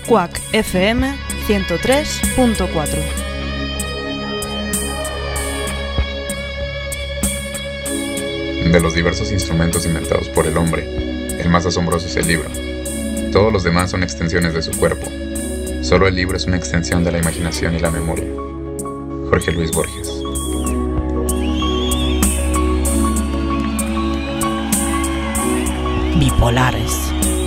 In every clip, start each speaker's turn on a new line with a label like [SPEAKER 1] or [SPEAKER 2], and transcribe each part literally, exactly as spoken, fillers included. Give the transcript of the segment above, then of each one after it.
[SPEAKER 1] Quack F M ciento tres punto cuatro.
[SPEAKER 2] De los diversos instrumentos inventados por el hombre, el más asombroso es el libro. Todos los demás son extensiones de su cuerpo. Solo el libro es una extensión de la imaginación y la memoria. Jorge Luis Borges.
[SPEAKER 3] Bipolares.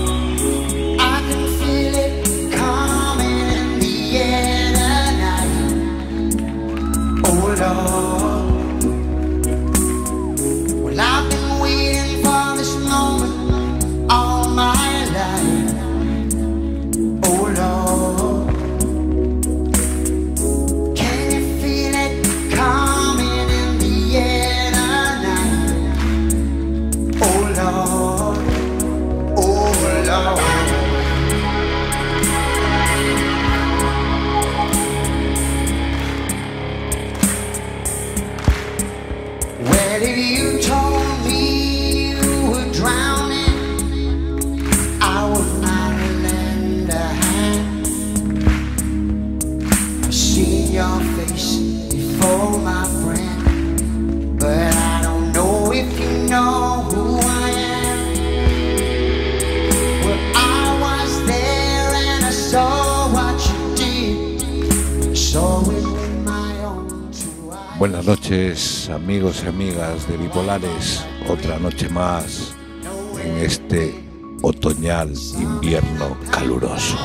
[SPEAKER 4] Buenas noches, amigos y amigas de Bipolares. Otra noche más en este otoñal invierno caluroso.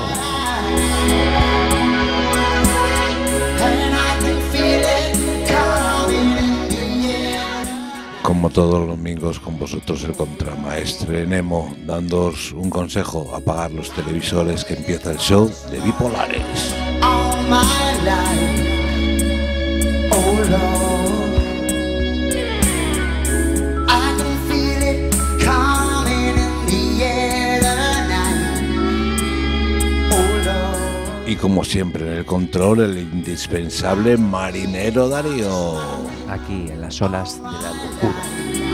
[SPEAKER 4] Como todos los domingos, con vosotros el contramaestre Nemo, dándoos un consejo: apagar los televisores, que empieza el show de Bipolares. Y como siempre en el control, el indispensable marinero Darío.
[SPEAKER 5] Aquí en las olas de la locura.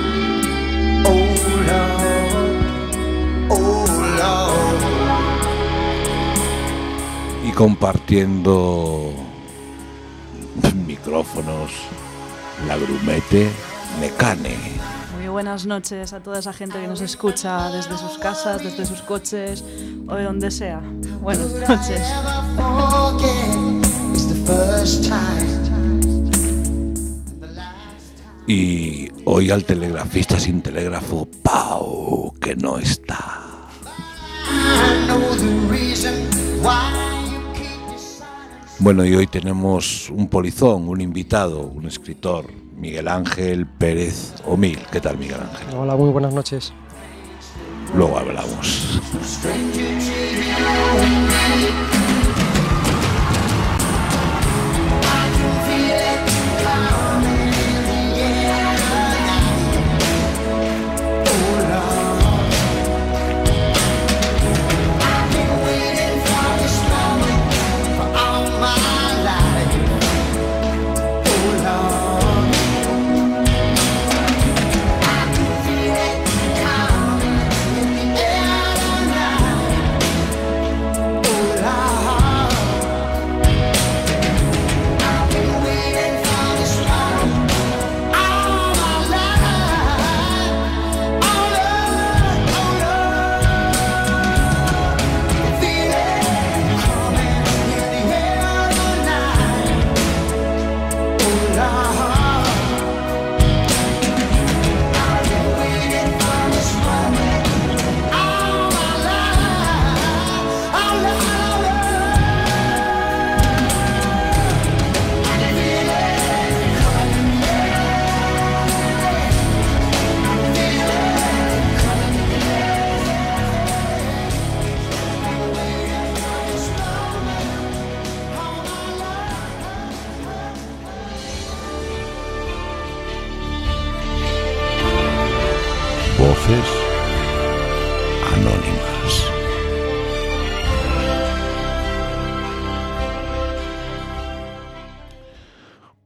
[SPEAKER 4] Y compartiendo micrófonos, la grumete Necane.
[SPEAKER 1] Muy buenas noches a toda esa gente que nos escucha desde sus casas, desde sus coches o de donde sea. Buenas noches.
[SPEAKER 4] Y hoy al telegrafista sin telégrafo, Pau, que no está. Bueno, y hoy tenemos un polizón, un invitado, un escritor, Miguel Ángel Pérez Omil. ¿Qué tal, Miguel Ángel?
[SPEAKER 6] Hola, muy buenas noches.
[SPEAKER 4] Luego hablamos. Voces anónimas.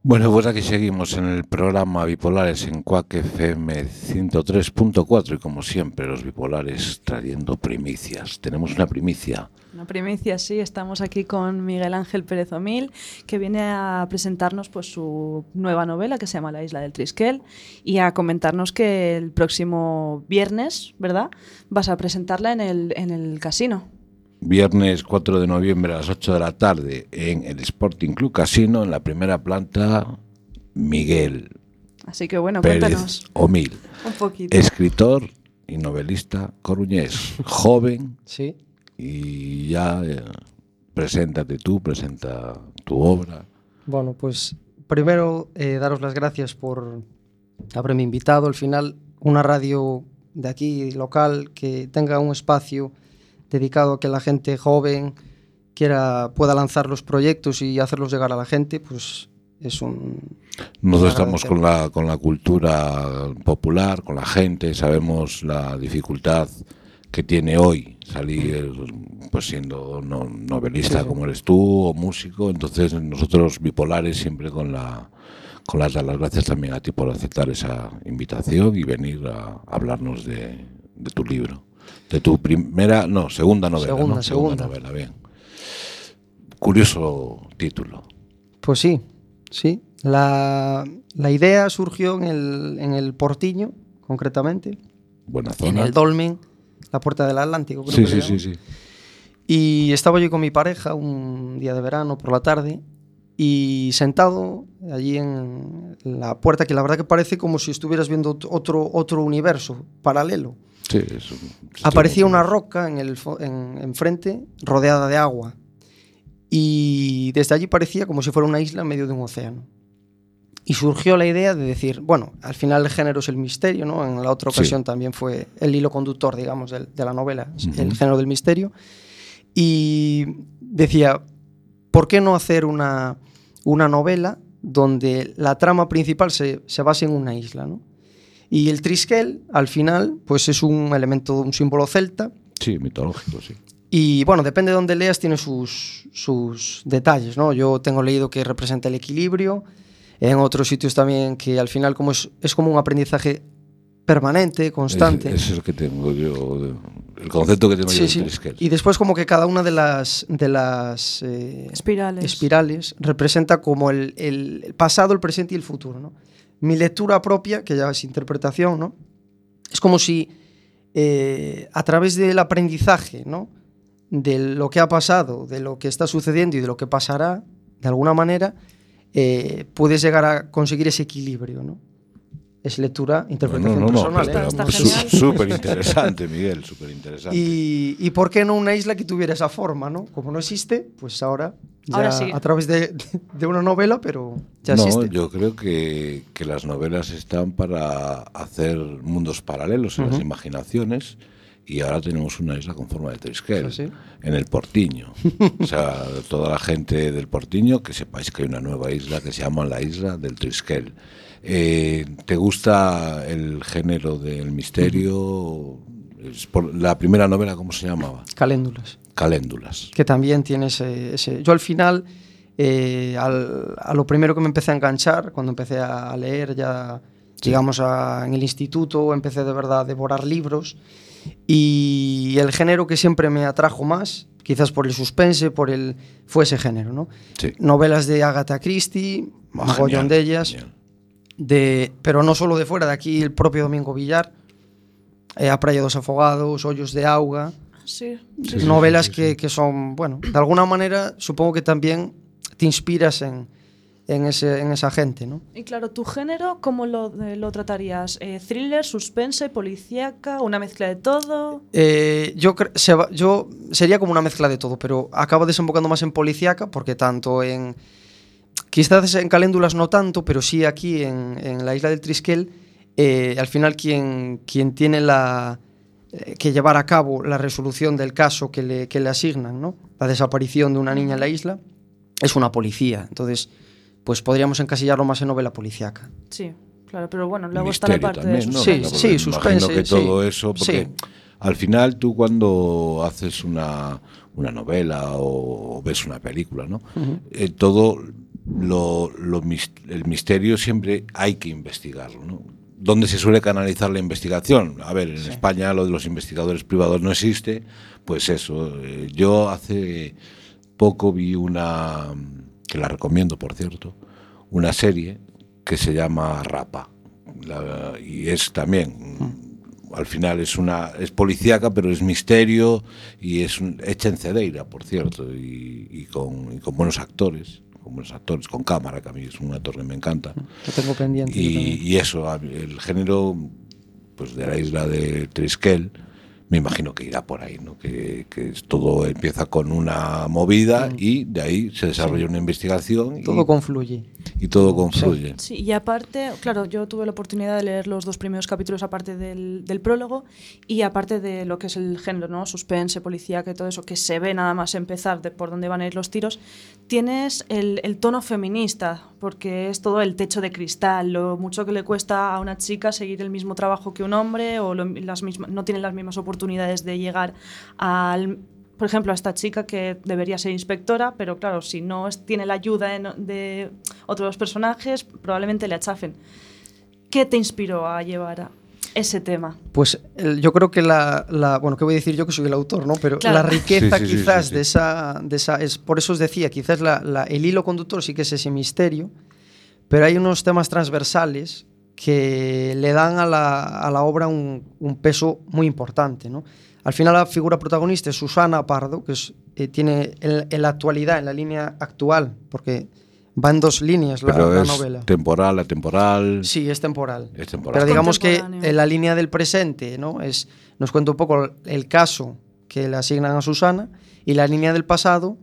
[SPEAKER 4] Bueno, pues aquí seguimos en el programa Bipolares en Quack F M ciento tres punto cuatro y como siempre los bipolares trayendo primicias. Tenemos una primicia.
[SPEAKER 1] Una primicia, sí. Estamos aquí con Miguel Ángel Pérez Omil, que viene a presentarnos pues su nueva novela que se llama La Isla del Triskel y a comentarnos que el próximo viernes, ¿verdad?, vas a presentarla en el, en el Casino.
[SPEAKER 4] Viernes cuatro de noviembre a las ocho de la tarde en el Sporting Club Casino, en la primera planta, Miguel
[SPEAKER 1] Así que bueno,
[SPEAKER 4] Pérez
[SPEAKER 1] cuéntanos
[SPEAKER 4] Omil,
[SPEAKER 1] un poquito.
[SPEAKER 4] escritor y novelista coruñés, joven,
[SPEAKER 3] Sí.
[SPEAKER 4] y ya eh, preséntate tú, presenta tu obra.
[SPEAKER 3] Bueno, pues primero eh, daros las gracias por haberme invitado. Al final, una radio de aquí, local, que tenga un espacio dedicado a que la gente joven quiera pueda lanzar los proyectos y hacerlos llegar a la gente, pues es un...
[SPEAKER 4] Nosotros estamos con la, con la cultura popular, con la gente, sabemos la dificultad que tiene hoy salir, pues siendo no, novelista sí, sí. como eres tú, o músico. Entonces nosotros bipolares siempre con la con las dar las gracias también a ti por aceptar esa invitación y venir a hablarnos de, de tu libro. De tu primera, no, segunda novela,
[SPEAKER 3] segunda,
[SPEAKER 4] ¿no?
[SPEAKER 3] Segunda,
[SPEAKER 4] segunda novela, bien. Curioso título.
[SPEAKER 3] Pues sí, sí. La, la idea surgió en el, en el Portiño, concretamente.
[SPEAKER 4] Buena zona.
[SPEAKER 3] En el Dolmen, la Puerta del Atlántico, creo
[SPEAKER 4] sí,
[SPEAKER 3] que
[SPEAKER 4] sí,
[SPEAKER 3] sí,
[SPEAKER 4] sí, sí.
[SPEAKER 3] Y estaba yo con mi pareja un día de verano por la tarde y sentado allí en la puerta, que la verdad que parece como si estuvieras viendo otro, otro universo paralelo.
[SPEAKER 4] Sí, eso,
[SPEAKER 3] aparecía una roca en el en, enfrente, rodeada de agua, y desde allí parecía como si fuera una isla en medio de un océano. Y surgió la idea de decir, bueno, al final el género es el misterio, ¿no? En la otra ocasión sí. también fue el hilo conductor, digamos, de, de la novela, uh-huh. el género del misterio. Y decía, ¿por qué no hacer una, una novela donde la trama principal se, se base en una isla, ¿no? Y el Triskel, al final, pues es un elemento, un símbolo celta.
[SPEAKER 4] Sí, mitológico, sí.
[SPEAKER 3] Y bueno, depende de dónde leas, tiene sus, sus detalles, ¿no? Yo tengo leído que representa el equilibrio, en otros sitios también que al final como es, es como un aprendizaje permanente, constante.
[SPEAKER 4] Es, es el que tengo yo, el concepto que tengo
[SPEAKER 3] sí,
[SPEAKER 4] yo
[SPEAKER 3] sí.
[SPEAKER 4] del Triskel.
[SPEAKER 3] Y después como que cada una de las, de las eh,
[SPEAKER 1] espirales.
[SPEAKER 3] espirales representa como el, el pasado, el presente y el futuro, ¿no? Mi lectura propia, que ya es interpretación, ¿no? Es como si eh, a través del aprendizaje, ¿no? De lo que ha pasado, de lo que está sucediendo y de lo que pasará, de alguna manera, eh, puedes llegar a conseguir ese equilibrio, ¿no? Es lectura, interpretación
[SPEAKER 4] no, no, no,
[SPEAKER 3] personal.
[SPEAKER 4] No,
[SPEAKER 1] está,
[SPEAKER 3] ¿eh?
[SPEAKER 1] está
[SPEAKER 4] súper interesante, Miguel, súper interesante.
[SPEAKER 3] Y, y por qué no una isla que tuviera esa forma, ¿no? Como no existe, pues ahora, ya
[SPEAKER 1] ahora sí.
[SPEAKER 3] a través de, de una novela, pero ya
[SPEAKER 4] no,
[SPEAKER 3] existe.
[SPEAKER 4] Yo creo que, que las novelas están para hacer mundos paralelos en uh-huh. las imaginaciones, y ahora tenemos una isla con forma de Triskel,
[SPEAKER 3] ¿sí?
[SPEAKER 4] en el Portiño. O sea, toda la gente del Portiño, que sepáis que hay una nueva isla que se llama la Isla del Triskel. Eh, ¿Te gusta el género del misterio? Es por, la primera novela, ¿cómo se llamaba?
[SPEAKER 3] Caléndulas.
[SPEAKER 4] Caléndulas.
[SPEAKER 3] Que también tiene ese... ese... Yo al final, eh, al, a lo primero que me empecé a enganchar, cuando empecé a leer ya, sí. digamos, a, en el instituto, empecé de verdad a devorar libros, y el género que siempre me atrajo más, quizás por el suspense, por el fue ese género, ¿no?
[SPEAKER 4] Sí.
[SPEAKER 3] Novelas de Agatha Christie, un mogollón de ellas... Genial. De, pero no solo de fuera, de aquí el propio Domingo Villar, eh, A Praia dos Afogados, Ollos de Auga,
[SPEAKER 1] sí,
[SPEAKER 3] sí,
[SPEAKER 1] novelas
[SPEAKER 3] sí, sí, sí. Que, que son, bueno, de alguna manera supongo que también te inspiras en, en, ese, en esa gente, ¿no?
[SPEAKER 1] Y claro, ¿tu género cómo lo, eh, lo tratarías? Eh, ¿Thriller, suspense, policíaca, una mezcla de todo?
[SPEAKER 3] Eh, yo, se va, yo sería como una mezcla de todo, pero acabo desembocando más en policíaca porque tanto en... Quizás en Caléndulas no tanto, pero sí aquí en, en la Isla del Triskel, eh, al final quien, quien tiene la, eh, que llevar a cabo la resolución del caso que le, que le asignan, ¿no? La desaparición de una niña en la isla, es una policía. Entonces, pues podríamos encasillarlo más en novela policíaca.
[SPEAKER 1] Sí, claro, pero bueno, luego
[SPEAKER 4] misterio
[SPEAKER 1] está la parte
[SPEAKER 4] también,
[SPEAKER 1] de
[SPEAKER 4] ¿no?
[SPEAKER 3] Sí,
[SPEAKER 4] Porque
[SPEAKER 3] sí, suspense.
[SPEAKER 4] Imagino que todo
[SPEAKER 3] sí,
[SPEAKER 4] eso, porque
[SPEAKER 3] sí.
[SPEAKER 4] al final tú cuando haces una, una novela o ves una película, ¿no? Uh-huh. Eh, todo lo, lo, el misterio siempre hay que investigarlo, ¿no? ¿Dónde se suele canalizar la investigación? A ver, en sí. España lo de los investigadores privados no existe, pues eso. Eh, yo hace poco vi una, que la recomiendo por cierto, una serie que se llama Rapa, la, y es también, mm. al final es una es policíaca, pero es misterio y es un, hecha en Cedeira, por cierto, y, y, con, y con buenos actores. Como los actores, con cámara, que a mí es un actor que me encanta.
[SPEAKER 3] Lo tengo pendiente.
[SPEAKER 4] Y, y eso, el género pues de la isla de Triskel, me imagino que irá por ahí, ¿no? Que, que todo empieza con una movida mm. y de ahí se desarrolla sí. una investigación.
[SPEAKER 3] Todo
[SPEAKER 4] y,
[SPEAKER 3] confluye.
[SPEAKER 4] Y todo confluye.
[SPEAKER 1] Sí. sí, y aparte, claro, yo tuve la oportunidad de leer los dos primeros capítulos aparte del, del prólogo y aparte de lo que es el género, ¿no? Suspense, policía, que todo eso, que se ve nada más empezar de por dónde van a ir los tiros, tienes el, el tono feminista, porque es todo el techo de cristal, lo mucho que le cuesta a una chica seguir el mismo trabajo que un hombre o lo, las mismas, no tienen las mismas oportunidades de llegar al... Por ejemplo, a esta chica que debería ser inspectora, pero claro, si no es, tiene la ayuda de, de otros personajes, probablemente le achafen. ¿Qué te inspiró a llevar a ese tema?
[SPEAKER 3] Pues el, yo creo que la, la... Bueno, ¿qué voy a decir yo que soy el autor, ¿no? Pero claro. la riqueza sí, sí, quizás sí, sí, sí. de esa... De esa es, por eso os decía, quizás la, la, el hilo conductor sí que es ese misterio, pero hay unos temas transversales que le dan a la, a la obra un, un peso muy importante, ¿no? Al final la figura protagonista es Susana Pardo, que es, eh, tiene en, en la actualidad, en la línea actual, porque va en dos líneas la,
[SPEAKER 4] Pero
[SPEAKER 3] la
[SPEAKER 4] es
[SPEAKER 3] novela.
[SPEAKER 4] ¿Temporal, atemporal?
[SPEAKER 3] Sí, es temporal.
[SPEAKER 4] Es temporal.
[SPEAKER 3] Pero digamos que en la línea del presente, ¿no? Es, nos cuenta un poco el caso que le asignan a Susana, y la línea del pasado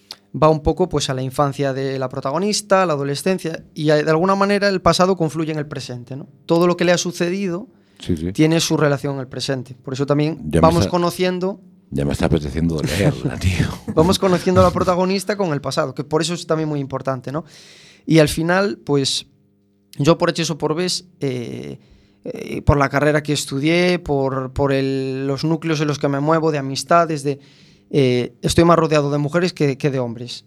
[SPEAKER 3] va un poco pues, a la infancia de la protagonista, a la adolescencia, y de alguna manera el pasado confluye en el presente, ¿no? Todo lo que le ha sucedido sí, sí. tiene su relación en el presente. Por eso también ya vamos está, conociendo...
[SPEAKER 4] Ya me está apeteciendo leerla, tío.
[SPEAKER 3] Vamos conociendo a la protagonista con el pasado, que por eso es también muy importante, ¿no? Y al final, pues, yo por hecho o por ves, eh, eh, por la carrera que estudié, por, por el, los núcleos en los que me muevo, de amistades, de... Eh, estoy más rodeado de mujeres que, que de hombres.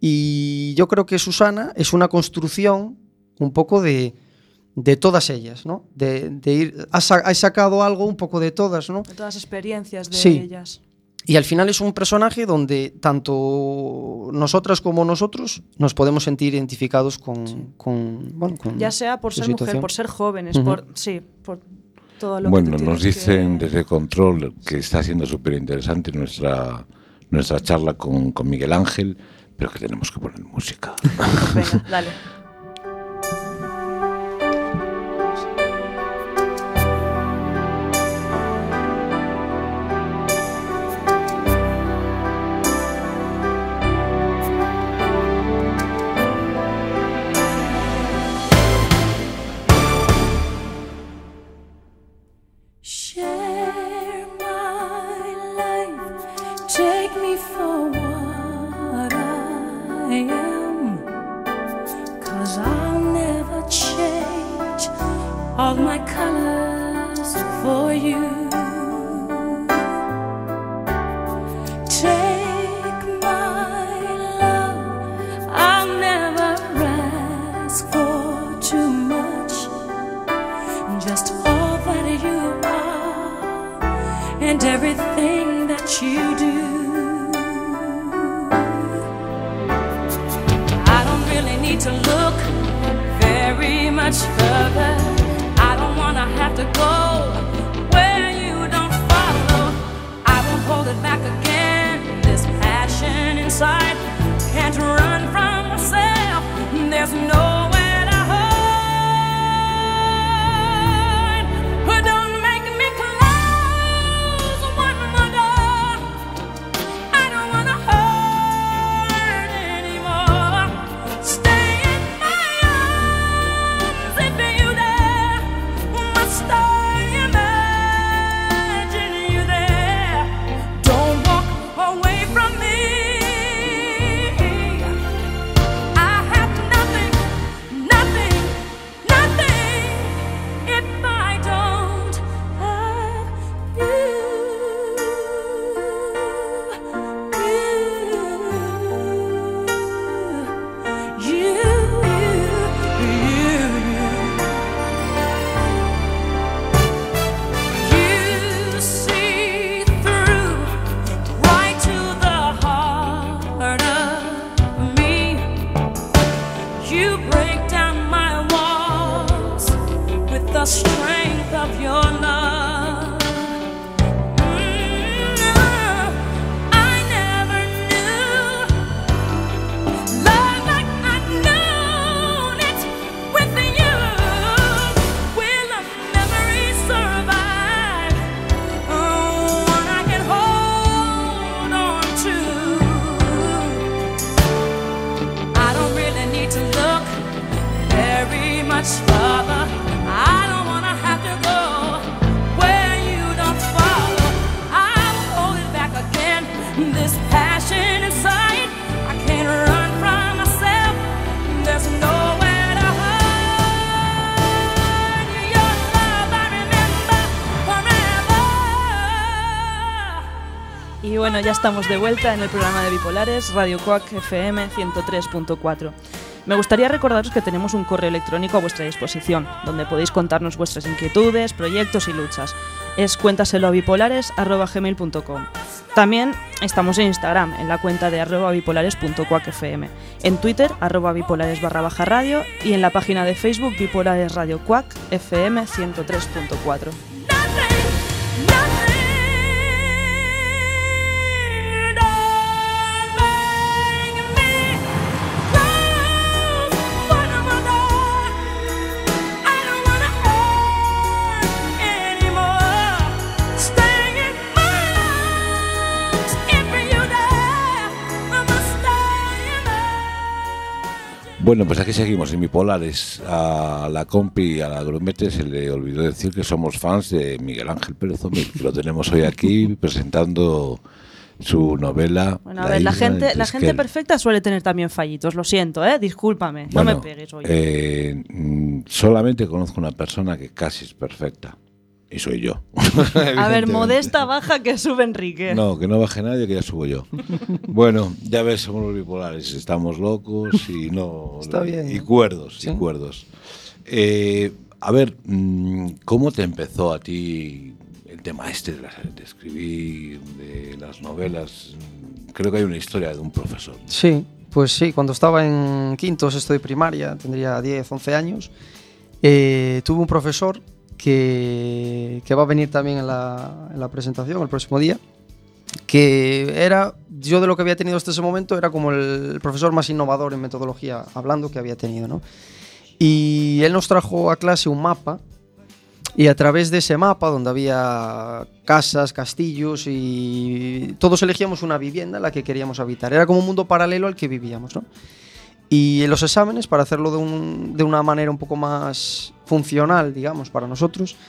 [SPEAKER 3] Y yo creo que Susana es una construcción un poco de, de todas ellas, ¿no? De, de ir, has, has sacado algo un poco de todas, ¿no?
[SPEAKER 1] De todas las experiencias de
[SPEAKER 3] sí.
[SPEAKER 1] ellas.
[SPEAKER 3] Y al final es un personaje donde tanto nosotras como nosotros nos podemos sentir identificados con... Sí. con, bueno, con
[SPEAKER 1] ya sea por ser
[SPEAKER 3] situación.
[SPEAKER 1] mujer, por ser jóvenes, uh-huh. por... Sí, por... Todo lo
[SPEAKER 4] bueno,
[SPEAKER 1] que
[SPEAKER 4] nos dicen
[SPEAKER 1] que...
[SPEAKER 4] desde Control que está siendo súper interesante nuestra, nuestra charla con, con Miguel Ángel, pero que tenemos que poner música.
[SPEAKER 1] Venga, dale.
[SPEAKER 6] all my colors for you. Take my love, I'll never ask for too much, just all that you are and everything that you do. I don't really need to look very much further. I don't wanna have to go where you don't follow. I won't hold it back again. This passion inside can't run from myself. There's nowhere to hide. But don't make me close one more door. I don't wanna hurt anymore. Stay in my arms if you dare. My star. the strength of your love. Mm, I never knew love like I known it with you. Will a memory survive? Oh, one I can hold on to. I don't really need to look very much further. I don't wanna have to go where you don't follow. I'll hold it back again. This passion inside, I can't run from myself. There's nowhere to hide. Your love I remember forever.
[SPEAKER 1] Y bueno, ya estamos de vuelta en el programa de Bipolares, Radio Quack F M ciento tres punto cuatro. Me gustaría recordaros que tenemos un correo electrónico a vuestra disposición, donde podéis contarnos vuestras inquietudes, proyectos y luchas. Es cuéntaselo a bipolares arroba gmail punto com. También estamos en Instagram, en la cuenta de arroba bipolares punto quack f m, en Twitter, arroba bipolares barra baja radio, y en la página de Facebook Bipolares Radio Quack F M ciento tres punto cuatro.
[SPEAKER 4] Bueno, pues aquí seguimos en Bipolares. A la compi, a la Grumete, se le olvidó decir que somos fans de Miguel Ángel Pérez Omil, que lo tenemos hoy aquí presentando su novela.
[SPEAKER 1] Bueno, a ver, la, la gente, la gente perfecta suele tener también fallitos, lo siento, ¿eh? Discúlpame, no
[SPEAKER 4] bueno,
[SPEAKER 1] me pegues hoy.
[SPEAKER 4] Eh, solamente conozco una persona que casi es perfecta. Y soy yo.
[SPEAKER 1] A ver, modesta baja que sube Enrique.
[SPEAKER 4] No, que no baje nadie, que ya subo yo. Bueno, ya ves, somos los bipolares. Estamos locos y no.
[SPEAKER 3] Está bien.
[SPEAKER 4] Y cuerdos,
[SPEAKER 3] ¿sí?
[SPEAKER 4] y cuerdos. Eh, a ver, ¿cómo te empezó a ti el tema este de, la, de escribir, de las novelas? Creo que hay una historia de un profesor.
[SPEAKER 3] Sí, pues sí, cuando estaba en quinto, sexto de primaria, tendría diez, once años, eh, tuve un profesor Que, que va a venir también en la, en la presentación el próximo día, que era, yo de lo que había tenido hasta ese momento, era como el profesor más innovador en metodología hablando que había tenido, ¿no? Y él nos trajo a clase un mapa, y a través de ese mapa, donde había casas, castillos, y todos elegíamos una vivienda en la que queríamos habitar. Era como un mundo paralelo al que vivíamos, ¿no? Y en los exámenes, para hacerlo de, un, de una manera un poco más funcional, digamos, para nosotros,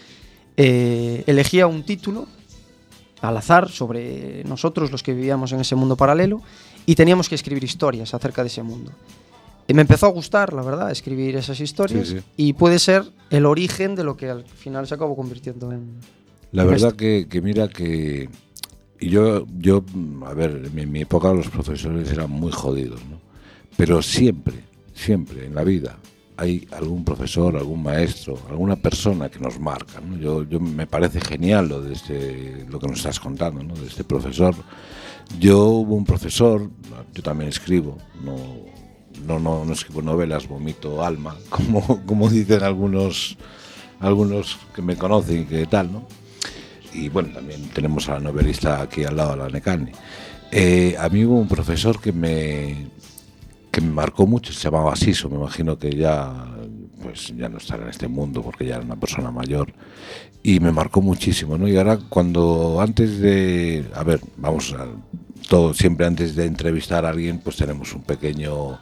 [SPEAKER 3] eh, elegía un título al azar sobre nosotros, los que vivíamos en ese mundo paralelo, y teníamos que escribir historias acerca de ese mundo. Y me empezó a gustar, la verdad, escribir esas historias, sí, sí. Y puede ser el origen de lo que al final se acabó convirtiendo en...
[SPEAKER 4] La
[SPEAKER 3] en
[SPEAKER 4] verdad
[SPEAKER 3] esto.
[SPEAKER 4] que, que mira que... Y yo, yo, a ver, en mi época los profesores eran muy jodidos, ¿no? Pero siempre, siempre en la vida hay algún profesor, algún maestro, alguna persona que nos marca, ¿no? Yo, yo me parece genial lo de este, lo que nos estás contando, ¿no? De este profesor. Yo hubo un profesor, yo también escribo, no, no, no, no escribo novelas, vomito alma, como, como dicen algunos, algunos que me conocen y que tal, ¿no? Y bueno, también tenemos a la novelista aquí al lado, a la Necani. Eh, a mí hubo un profesor que me... que me marcó mucho, se llamaba Siso, me imagino que ya pues ya no estará en este mundo porque ya era una persona mayor, y me marcó muchísimo, ¿no? Y ahora cuando antes de, a ver, vamos a todo, siempre antes de entrevistar a alguien, pues tenemos un pequeño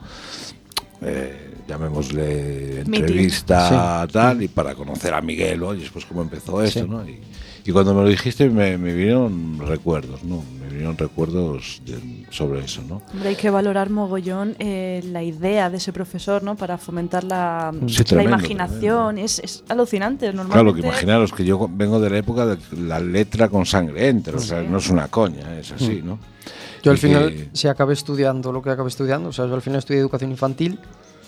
[SPEAKER 4] eh, llamémosle entrevista, sí, tal, y para conocer a Miguel, oye, después cómo empezó esto, sí, ¿no? Y, y cuando me lo dijiste me, me vinieron recuerdos, ¿no? Me vinieron recuerdos de, sobre eso, ¿no?
[SPEAKER 1] Hombre, hay que valorar mogollón eh, la idea de ese profesor, ¿no? Para fomentar la,
[SPEAKER 4] sí,
[SPEAKER 1] la
[SPEAKER 4] tremendo,
[SPEAKER 1] imaginación. Es, es alucinante, normalmente.
[SPEAKER 4] Claro, que imaginaros que yo vengo de la época de la letra con sangre entra, o sea,
[SPEAKER 1] sí,
[SPEAKER 4] no es una coña, es así, ¿no?
[SPEAKER 3] Yo al
[SPEAKER 4] y
[SPEAKER 3] final,
[SPEAKER 4] que...
[SPEAKER 3] si acabé estudiando lo que acabé estudiando, o sea, yo al final estudié educación infantil,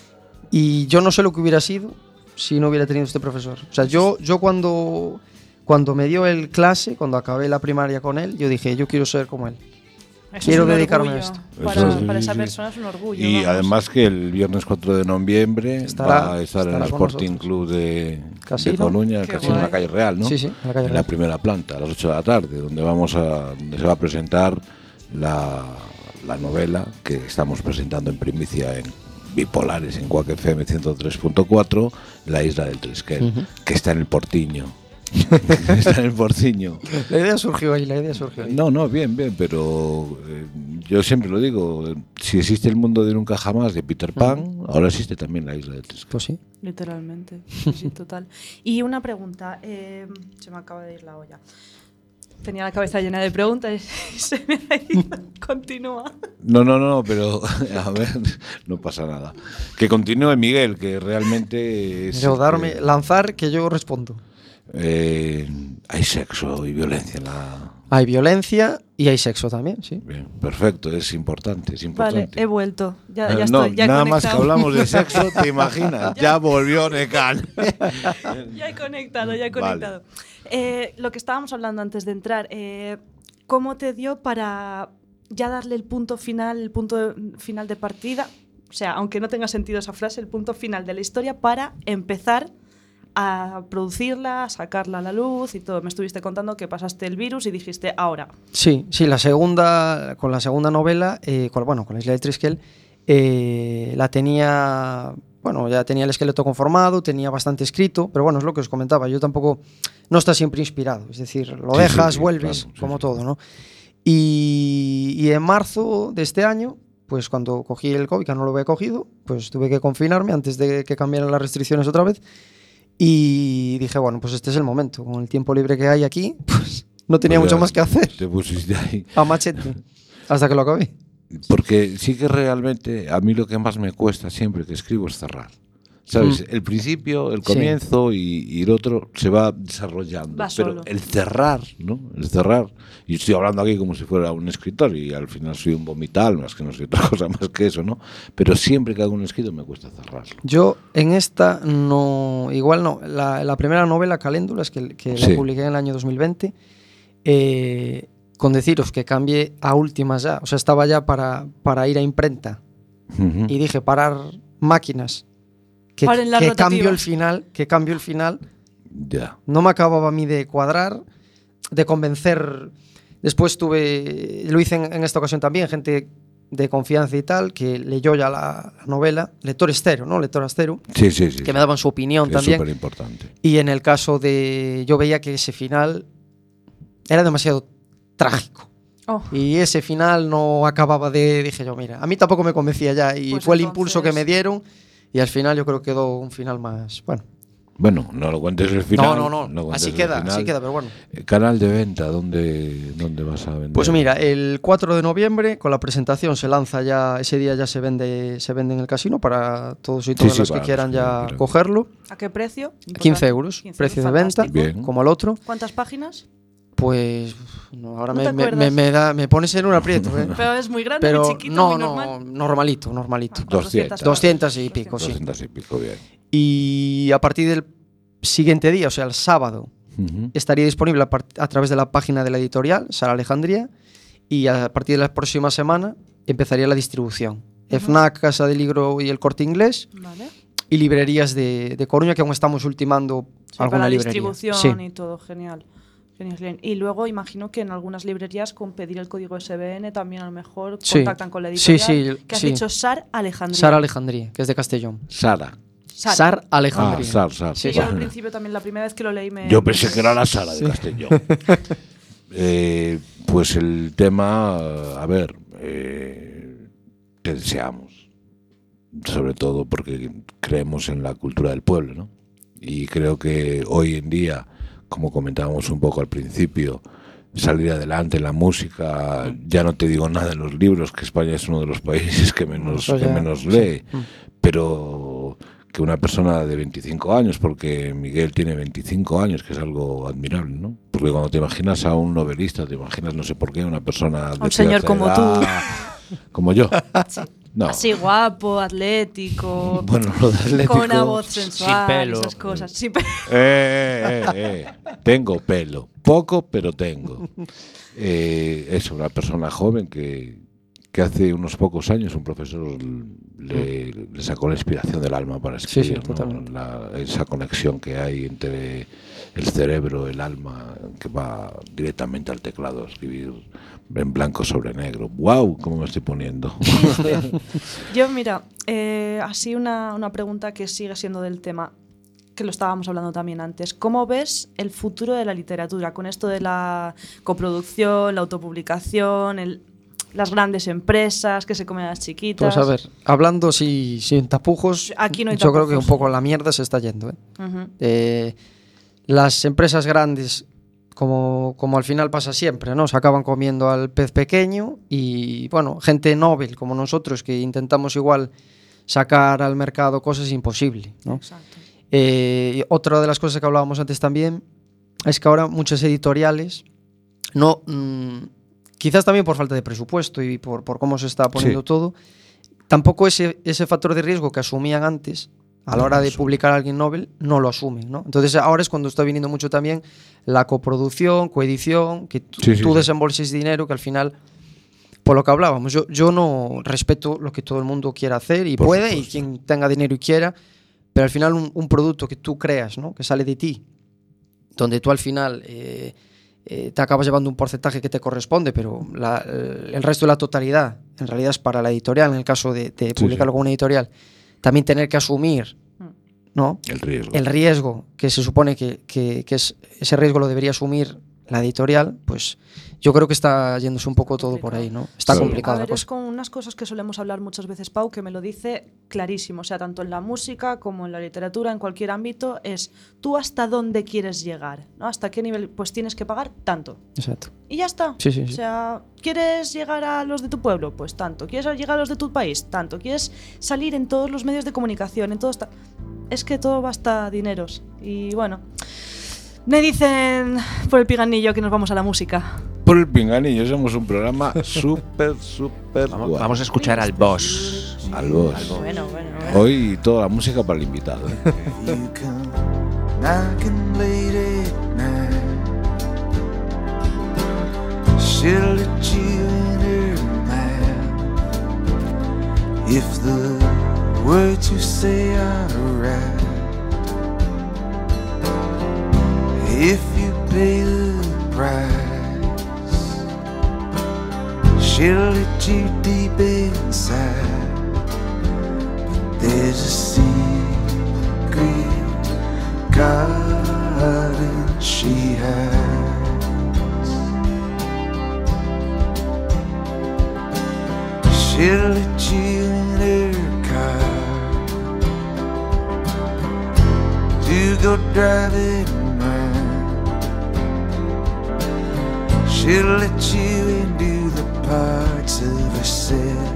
[SPEAKER 3] y yo no sé lo que hubiera sido si no hubiera tenido este profesor. O sea, yo, yo cuando... Cuando me dio el clase, cuando acabé la primaria con él, yo dije, yo quiero ser como él.
[SPEAKER 1] Eso
[SPEAKER 3] quiero
[SPEAKER 1] es un
[SPEAKER 3] dedicarme
[SPEAKER 1] orgullo.
[SPEAKER 3] a esto.
[SPEAKER 1] Para,
[SPEAKER 4] Eso,
[SPEAKER 1] para
[SPEAKER 4] sí,
[SPEAKER 1] esa
[SPEAKER 4] sí.
[SPEAKER 1] persona es un orgullo.
[SPEAKER 4] Y
[SPEAKER 1] vamos.
[SPEAKER 4] además que el viernes cuatro de noviembre
[SPEAKER 3] Estará-
[SPEAKER 4] va a estar en el
[SPEAKER 3] estará con
[SPEAKER 4] Sporting
[SPEAKER 3] nosotros.
[SPEAKER 4] Club de,
[SPEAKER 3] Casino.
[SPEAKER 4] de Coruña, el
[SPEAKER 1] Qué
[SPEAKER 4] casino en la
[SPEAKER 1] guay.
[SPEAKER 4] calle Real, ¿no?
[SPEAKER 3] Sí, sí, en la calle
[SPEAKER 4] En
[SPEAKER 3] Real.
[SPEAKER 4] la primera planta, a las ocho de la tarde, donde vamos a, donde se va a presentar la, la novela que estamos presentando en primicia en Bipolares, en Quack F M ciento tres punto cuatro, La Isla del Trisquel,
[SPEAKER 3] Ujú.
[SPEAKER 4] que está en el Portiño. Está en el Porciño.
[SPEAKER 3] La idea surgió ahí, la idea surgió ahí.
[SPEAKER 4] No, no, bien, bien, pero eh, yo siempre lo digo, si existe el mundo de nunca jamás de Peter Pan, ahora existe también la isla de Triskel.
[SPEAKER 3] Pues sí.
[SPEAKER 1] Literalmente, sí, sí, total. Y una pregunta, eh, se me acaba de ir la olla. Tenía la cabeza llena de preguntas y se me ha ido. Continúa.
[SPEAKER 4] No, no, no, pero a ver, no pasa nada. Que continúe Miguel, que realmente es...
[SPEAKER 3] Yo darme,
[SPEAKER 4] eh,
[SPEAKER 3] lanzar que yo respondo.
[SPEAKER 4] eh, hay sexo y violencia en la...
[SPEAKER 3] Hay violencia y hay sexo también, sí.
[SPEAKER 4] Bien, perfecto, es importante, es
[SPEAKER 1] Vale,
[SPEAKER 4] importante.
[SPEAKER 1] he vuelto. Ya,
[SPEAKER 4] Eh,
[SPEAKER 1] ya
[SPEAKER 4] no,
[SPEAKER 1] estoy, ya he
[SPEAKER 4] nada más que
[SPEAKER 1] conectado.
[SPEAKER 4] hablamos de sexo, ¿te imaginas? Ya volvió Necan.
[SPEAKER 1] Ya he conectado, ya he
[SPEAKER 4] Vale.
[SPEAKER 1] conectado. Eh, lo que estábamos hablando antes de entrar, eh, ¿cómo te dio para ya darle el punto final, el punto de- final de partida? O sea, aunque no tenga sentido esa frase, el punto final de la historia para empezar a producirla, a sacarla a la luz y todo. Me estuviste contando que pasaste el virus y dijiste, ahora.
[SPEAKER 3] Sí, sí, la segunda, con la segunda novela, eh, con, bueno, con la Isla de Triskel, eh, la tenía, bueno, ya tenía el esqueleto conformado, tenía bastante escrito, pero bueno, es lo que os comentaba, yo tampoco, no está siempre inspirado, es decir, lo
[SPEAKER 4] Sí,
[SPEAKER 3] dejas,
[SPEAKER 4] sí,
[SPEAKER 3] vuelves,
[SPEAKER 4] claro, sí,
[SPEAKER 3] como
[SPEAKER 4] sí.
[SPEAKER 3] todo, ¿no? Y, y en marzo de este año, pues cuando cogí el COVID, que no lo había cogido, pues tuve que confinarme antes de que cambiaran las restricciones otra vez. Y dije, bueno, pues este es el momento. Con el tiempo libre que hay aquí, pues no tenía
[SPEAKER 4] Pues
[SPEAKER 3] mucho
[SPEAKER 4] ya
[SPEAKER 3] más que hacer.
[SPEAKER 4] Te pusiste ahí.
[SPEAKER 3] A machete. Hasta que lo acabé.
[SPEAKER 4] Porque sí que realmente a mí lo que más me cuesta siempre que escribo es cerrar. ¿Sabes?
[SPEAKER 3] Mm.
[SPEAKER 4] El principio, el
[SPEAKER 3] Sí.
[SPEAKER 4] comienzo y, y el otro se va desarrollando.
[SPEAKER 1] Va
[SPEAKER 4] pero
[SPEAKER 1] solo.
[SPEAKER 4] el cerrar, ¿no? El cerrar. Y estoy hablando aquí como si fuera un escritor y al final soy un vomital, más que no soy otra cosa más que eso, ¿no? Pero siempre que hago un escrito me cuesta cerrarlo.
[SPEAKER 3] Yo en esta no, igual no. La, la primera novela, Caléndulas, que, que
[SPEAKER 4] Sí.
[SPEAKER 3] la publiqué en el año dos mil veinte, eh, con deciros que cambié a últimas ya, o sea, estaba ya para, para ir a imprenta
[SPEAKER 4] Ujú.
[SPEAKER 3] y dije parar máquinas, que,
[SPEAKER 1] Paren las
[SPEAKER 3] que cambio el
[SPEAKER 1] rotativas.
[SPEAKER 3] final, que cambio el final.
[SPEAKER 4] Ya.
[SPEAKER 3] No me acababa a mí de cuadrar, de convencer. Después tuve, lo hice en, en esta ocasión también, gente de confianza y tal, que leyó ya la, la novela, lector estero, ¿no? Lector astero,
[SPEAKER 4] Sí, sí, sí.
[SPEAKER 3] que me daban su opinión
[SPEAKER 4] Es
[SPEAKER 3] también.
[SPEAKER 4] súper importante.
[SPEAKER 3] Y en el caso de, yo veía que ese final era demasiado trágico.
[SPEAKER 1] Oh,
[SPEAKER 3] Y ese final no acababa de, dije yo, mira, a mí tampoco me convencía ya. Y
[SPEAKER 1] Pues
[SPEAKER 3] fue el
[SPEAKER 1] entonces-
[SPEAKER 3] impulso que me dieron. Y al final yo creo que quedó un final más, bueno.
[SPEAKER 4] Bueno, no lo cuentes el final.
[SPEAKER 3] no, no, no,
[SPEAKER 4] cuentes
[SPEAKER 3] así
[SPEAKER 4] el
[SPEAKER 3] queda,
[SPEAKER 4] final.
[SPEAKER 3] así queda, pero bueno.
[SPEAKER 4] Eh, Canal de venta, ¿dónde, dónde vas a vender?
[SPEAKER 3] Pues mira, el cuatro de noviembre con la presentación se lanza ya, ese día ya se vende, se vende en el casino para todos y todas
[SPEAKER 4] sí,
[SPEAKER 3] las que
[SPEAKER 4] para los
[SPEAKER 3] quieran
[SPEAKER 4] que
[SPEAKER 3] ya
[SPEAKER 4] quieran.
[SPEAKER 3] cogerlo.
[SPEAKER 1] ¿a qué precio?
[SPEAKER 3] quince
[SPEAKER 1] Importante.
[SPEAKER 3] euros,
[SPEAKER 1] quince
[SPEAKER 3] precio de
[SPEAKER 1] euros,
[SPEAKER 3] venta,
[SPEAKER 1] fantástico.
[SPEAKER 4] Bien.
[SPEAKER 3] como el otro.
[SPEAKER 1] ¿Cuántas páginas?
[SPEAKER 3] Pues no, ahora
[SPEAKER 1] ¿No
[SPEAKER 3] me,
[SPEAKER 1] te
[SPEAKER 3] me,
[SPEAKER 1] acuerdas?
[SPEAKER 3] me, me da, me pones en un aprieto, ¿eh?
[SPEAKER 1] Pero es muy grande,
[SPEAKER 3] Pero
[SPEAKER 1] muy chiquito,
[SPEAKER 3] no,
[SPEAKER 1] muy
[SPEAKER 3] no,
[SPEAKER 1] normal.
[SPEAKER 3] normalito, normalito.
[SPEAKER 1] Ah,
[SPEAKER 4] doscientas.
[SPEAKER 3] doscientas y pico, sí.
[SPEAKER 4] doscientos y pico, bien.
[SPEAKER 3] Y a partir del siguiente día, o sea, el sábado,
[SPEAKER 4] Ujú.
[SPEAKER 3] estaría disponible a, par- a través de la página de la editorial, Sara Alejandría, y a partir de la próxima semana empezaría la distribución. FNAC, Casa del Libro y El Corte Inglés,
[SPEAKER 1] Vale.
[SPEAKER 3] y librerías de, de Coruña, que aún estamos ultimando
[SPEAKER 1] Sí,
[SPEAKER 3] alguna
[SPEAKER 1] para la
[SPEAKER 3] librería.
[SPEAKER 1] distribución
[SPEAKER 3] Sí.
[SPEAKER 1] y todo, genial. Genial, genial. Y luego imagino que en algunas librerías con pedir el código S B N también a lo mejor
[SPEAKER 3] Sí.
[SPEAKER 1] contactan con la
[SPEAKER 3] Sí,
[SPEAKER 1] editorial.
[SPEAKER 3] sí,
[SPEAKER 1] que has
[SPEAKER 3] sí.
[SPEAKER 1] dicho Sar Alejandría.
[SPEAKER 3] Sara Alejandría, que es de Castellón.
[SPEAKER 4] Sara.
[SPEAKER 1] Sar.
[SPEAKER 3] Sar
[SPEAKER 4] Ah,
[SPEAKER 3] Alejandría.
[SPEAKER 4] Sar, Sar.
[SPEAKER 1] Sí,
[SPEAKER 3] Sí,
[SPEAKER 1] yo
[SPEAKER 3] sí.
[SPEAKER 1] al principio también la primera vez que lo leí me...
[SPEAKER 4] Yo pensé que era la Sara de Castellón. Eh, pues el tema, a ver, eh, te deseamos. Sobre todo porque creemos en la cultura del pueblo, ¿no? Y creo que hoy en día, como comentábamos un poco al principio, salir adelante en la música, ya no te digo nada en los libros, que España es uno de los países que menos,
[SPEAKER 3] Eso
[SPEAKER 4] que
[SPEAKER 3] ya,
[SPEAKER 4] menos
[SPEAKER 3] sí.
[SPEAKER 4] lee,
[SPEAKER 3] Mm.
[SPEAKER 4] pero que una persona de veinticinco años, porque Miguel tiene veinticinco años, que es algo admirable, ¿no? Porque cuando te imaginas a un novelista, te imaginas, no sé por qué, una persona de
[SPEAKER 1] un señor
[SPEAKER 4] cierta
[SPEAKER 1] como
[SPEAKER 4] edad, como yo.
[SPEAKER 1] Sí.
[SPEAKER 4] No.
[SPEAKER 1] Así guapo, atlético,
[SPEAKER 4] Bueno, lo de atlético.
[SPEAKER 1] con una voz sensual,
[SPEAKER 5] Sin pelo.
[SPEAKER 1] esas cosas. Sin pelo.
[SPEAKER 4] Eh, eh, eh, eh. Tengo pelo. poco, pero tengo. Eh, es una persona joven que, que hace unos pocos años un profesor le, le sacó la inspiración del alma para escribir,
[SPEAKER 3] sí, sí,
[SPEAKER 4] ¿no? la, esa conexión que hay entre el cerebro, el alma, que va directamente al teclado a escribir en blanco sobre negro. ¡Wow! ¿Cómo me estoy poniendo?
[SPEAKER 1] Yo, mira, eh, así una, una pregunta que sigue siendo del tema, que lo estábamos hablando también antes. ¿Cómo ves el futuro de la literatura con esto de la coproducción, la autopublicación, el, las grandes empresas que se comen a las chiquitas?
[SPEAKER 3] Pues a ver, hablando si, sin tapujos,
[SPEAKER 1] Aquí no hay
[SPEAKER 3] yo
[SPEAKER 1] tapujos.
[SPEAKER 3] creo que un poco la mierda se está yendo. ¿eh?
[SPEAKER 1] Uh-huh.
[SPEAKER 3] Eh, las empresas grandes, como, como al final pasa siempre, ¿no? Se acaban comiendo al pez pequeño y, bueno, gente noble como nosotros que intentamos igual sacar al mercado cosas imposibles, ¿no?
[SPEAKER 1] Exacto.
[SPEAKER 3] Eh, otra de las cosas que hablábamos antes también es que ahora muchas editoriales no, mmm, quizás también por falta de presupuesto y por, por cómo se está poniendo
[SPEAKER 4] sí.
[SPEAKER 3] todo, tampoco ese, ese factor de riesgo que asumían antes a la hora de publicar a alguien novel no lo asumen, ¿no? Entonces ahora es cuando está viniendo mucho también la coproducción, coedición, que tú,
[SPEAKER 4] sí, sí,
[SPEAKER 3] tú
[SPEAKER 4] sí.
[SPEAKER 3] desembolses dinero, que al final, por lo que hablábamos, yo, yo no respeto lo que todo el mundo quiera hacer y
[SPEAKER 4] por
[SPEAKER 3] puede,
[SPEAKER 4] supuesto.
[SPEAKER 3] y quien tenga dinero y quiera, pero al final un, un producto que tú creas, ¿no? Que sale de ti, donde tú al final eh, eh, te acabas llevando un porcentaje que te corresponde, pero la, el resto de la totalidad en realidad es para la editorial, en el caso de, de publicarlo
[SPEAKER 4] sí.
[SPEAKER 3] con una editorial, también tener que asumir, ¿no?
[SPEAKER 4] El riesgo.
[SPEAKER 3] El riesgo que se supone que, que, que es, ese riesgo lo debería asumir la editorial, pues yo creo que está yéndose un poco todo por ahí, ¿no? Está
[SPEAKER 4] Sí.
[SPEAKER 3] complicada
[SPEAKER 1] A
[SPEAKER 3] la
[SPEAKER 1] ver, es
[SPEAKER 3] cosa.
[SPEAKER 1] con unas cosas que solemos hablar muchas veces, Pau, que me lo dice clarísimo, o sea, tanto en la música como en la literatura, en cualquier ámbito, es tú hasta dónde quieres llegar, ¿no? Hasta qué nivel, pues tienes que pagar tanto.
[SPEAKER 3] Exacto.
[SPEAKER 1] Y ya está.
[SPEAKER 3] Sí, sí, sí.
[SPEAKER 1] O sea, ¿quieres llegar a los de tu pueblo? Pues tanto. ¿Quieres llegar a los de tu país? Tanto. ¿Quieres salir en todos los medios de comunicación? En todos ta- es que todo basta dineros. Y bueno, me dicen por el piganillo que nos vamos a la música.
[SPEAKER 4] Por el pinganillo, somos un programa súper, súper
[SPEAKER 5] Vamos,
[SPEAKER 4] guapo.
[SPEAKER 5] vamos a escuchar al boss.
[SPEAKER 4] Al boss.
[SPEAKER 1] Bueno, bueno, bueno.
[SPEAKER 4] Hoy toda la música para el invitado, ¿eh?
[SPEAKER 7] You come knocking late at night. She'll let you in her mouth if the words you say are right. If you pay the price, she'll let you deep inside. But there's a secret garden she hides. She'll let you in her car to go driving around. She'll let you into the parts of herself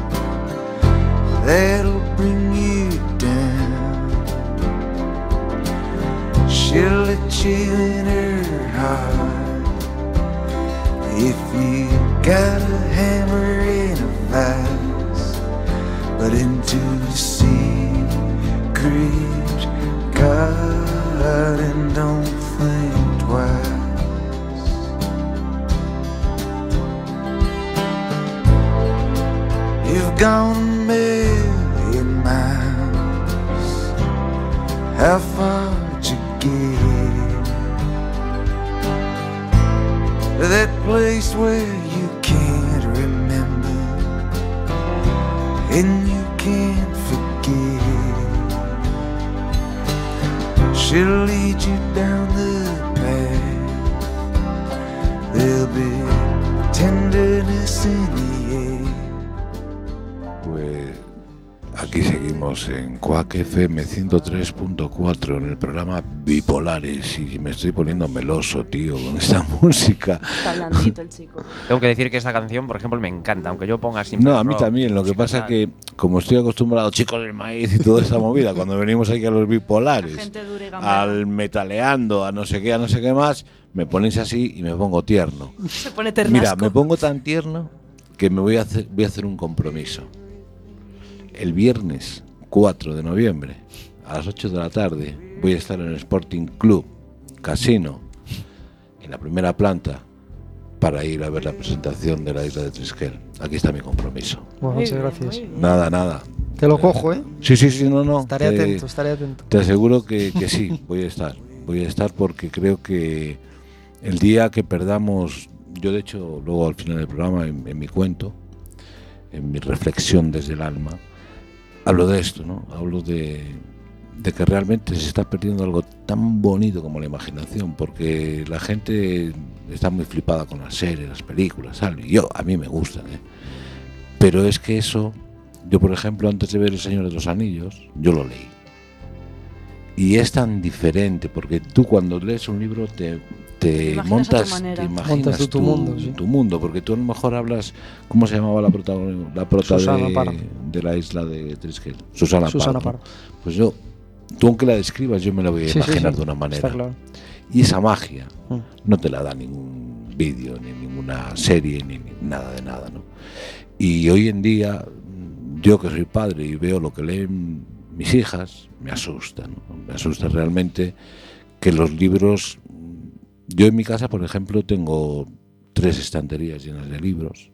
[SPEAKER 7] that'll bring you down. She'll let you in her heart if you got a hammer and a vice, but into the secret garden, don't think twice. You've gone a million miles. How far'd you get? That place where you can't remember and you can't forget. She'll lead you down the path. There'll be tenderness in the air.
[SPEAKER 4] Pues aquí seguimos en Quack F M ciento tres punto cuatro en el programa Bipolares y me estoy poniendo meloso, tío, con esta música.
[SPEAKER 1] Está blandito el chico.
[SPEAKER 5] Tengo que decir que esta canción, por ejemplo, me encanta, aunque yo ponga siempre
[SPEAKER 4] No, a mí
[SPEAKER 5] rock,
[SPEAKER 4] también, lo que
[SPEAKER 5] música
[SPEAKER 4] pasa
[SPEAKER 5] tal.
[SPEAKER 4] que como estoy acostumbrado, chicos del maíz y toda esa movida, cuando venimos aquí a los
[SPEAKER 1] La
[SPEAKER 4] Bipolares,
[SPEAKER 1] gente dura y gambera.
[SPEAKER 4] al metaleando, a no sé qué, a no sé qué más, me ponéis así y me pongo tierno.
[SPEAKER 1] Se pone ternasco.
[SPEAKER 4] Mira, me pongo tan tierno que me voy a hacer, voy a hacer un compromiso. El viernes cuatro de noviembre a las ocho de la tarde voy a estar en el Sporting Club Casino en la primera planta para ir a ver la presentación de la isla de Triskel. Aquí está mi compromiso.
[SPEAKER 3] Bueno,
[SPEAKER 1] Muy
[SPEAKER 3] muchas
[SPEAKER 1] bien,
[SPEAKER 3] gracias.
[SPEAKER 1] muy bien.
[SPEAKER 4] Nada, nada.
[SPEAKER 3] Te lo cojo, ¿eh?
[SPEAKER 4] Sí, sí, sí, no, no.
[SPEAKER 3] Estaré
[SPEAKER 4] te,
[SPEAKER 3] atento, estaré atento.
[SPEAKER 4] Te aseguro que, que sí, voy a estar. Voy a estar porque creo que el día que perdamos, yo de hecho luego al final del programa, en, en mi cuento, en mi reflexión desde el alma, hablo de esto, ¿no? Hablo de, de que realmente se está perdiendo algo tan bonito como la imaginación, porque la gente está muy flipada con las series, las películas, ¿sabes? Y yo, a mí me gustan, ¿eh? Pero es que eso, yo por ejemplo, antes de ver El Señor de los Anillos, yo lo leí. Y es tan diferente, porque tú cuando lees un libro te, te,
[SPEAKER 1] Te
[SPEAKER 4] montas,
[SPEAKER 1] imaginas a tu manera.
[SPEAKER 4] te imaginas
[SPEAKER 3] Montas tú tu
[SPEAKER 4] tu,
[SPEAKER 3] mundo, sí.
[SPEAKER 4] tu mundo, porque tú a lo mejor hablas, ¿cómo se llamaba la prota, la prota
[SPEAKER 3] Susana
[SPEAKER 4] de,
[SPEAKER 3] Pardo.
[SPEAKER 4] de la isla de Triskel? Susana,
[SPEAKER 3] Susana
[SPEAKER 4] Pardo.
[SPEAKER 3] Pardo.
[SPEAKER 4] Pues yo, tú aunque la describas, yo me la voy a
[SPEAKER 3] Sí, sí,
[SPEAKER 4] imaginar
[SPEAKER 3] sí,
[SPEAKER 4] de una manera.
[SPEAKER 3] está claro.
[SPEAKER 4] Y esa magia
[SPEAKER 3] Mm.
[SPEAKER 4] no te la da ningún vídeo, ni ninguna serie, ni, ni nada de nada, ¿no? Y hoy en día, yo que soy padre y veo lo que leen mis hijas, me asusta, ¿no? Me asusta realmente que los libros... Yo en mi casa, por ejemplo, tengo tres estanterías llenas de libros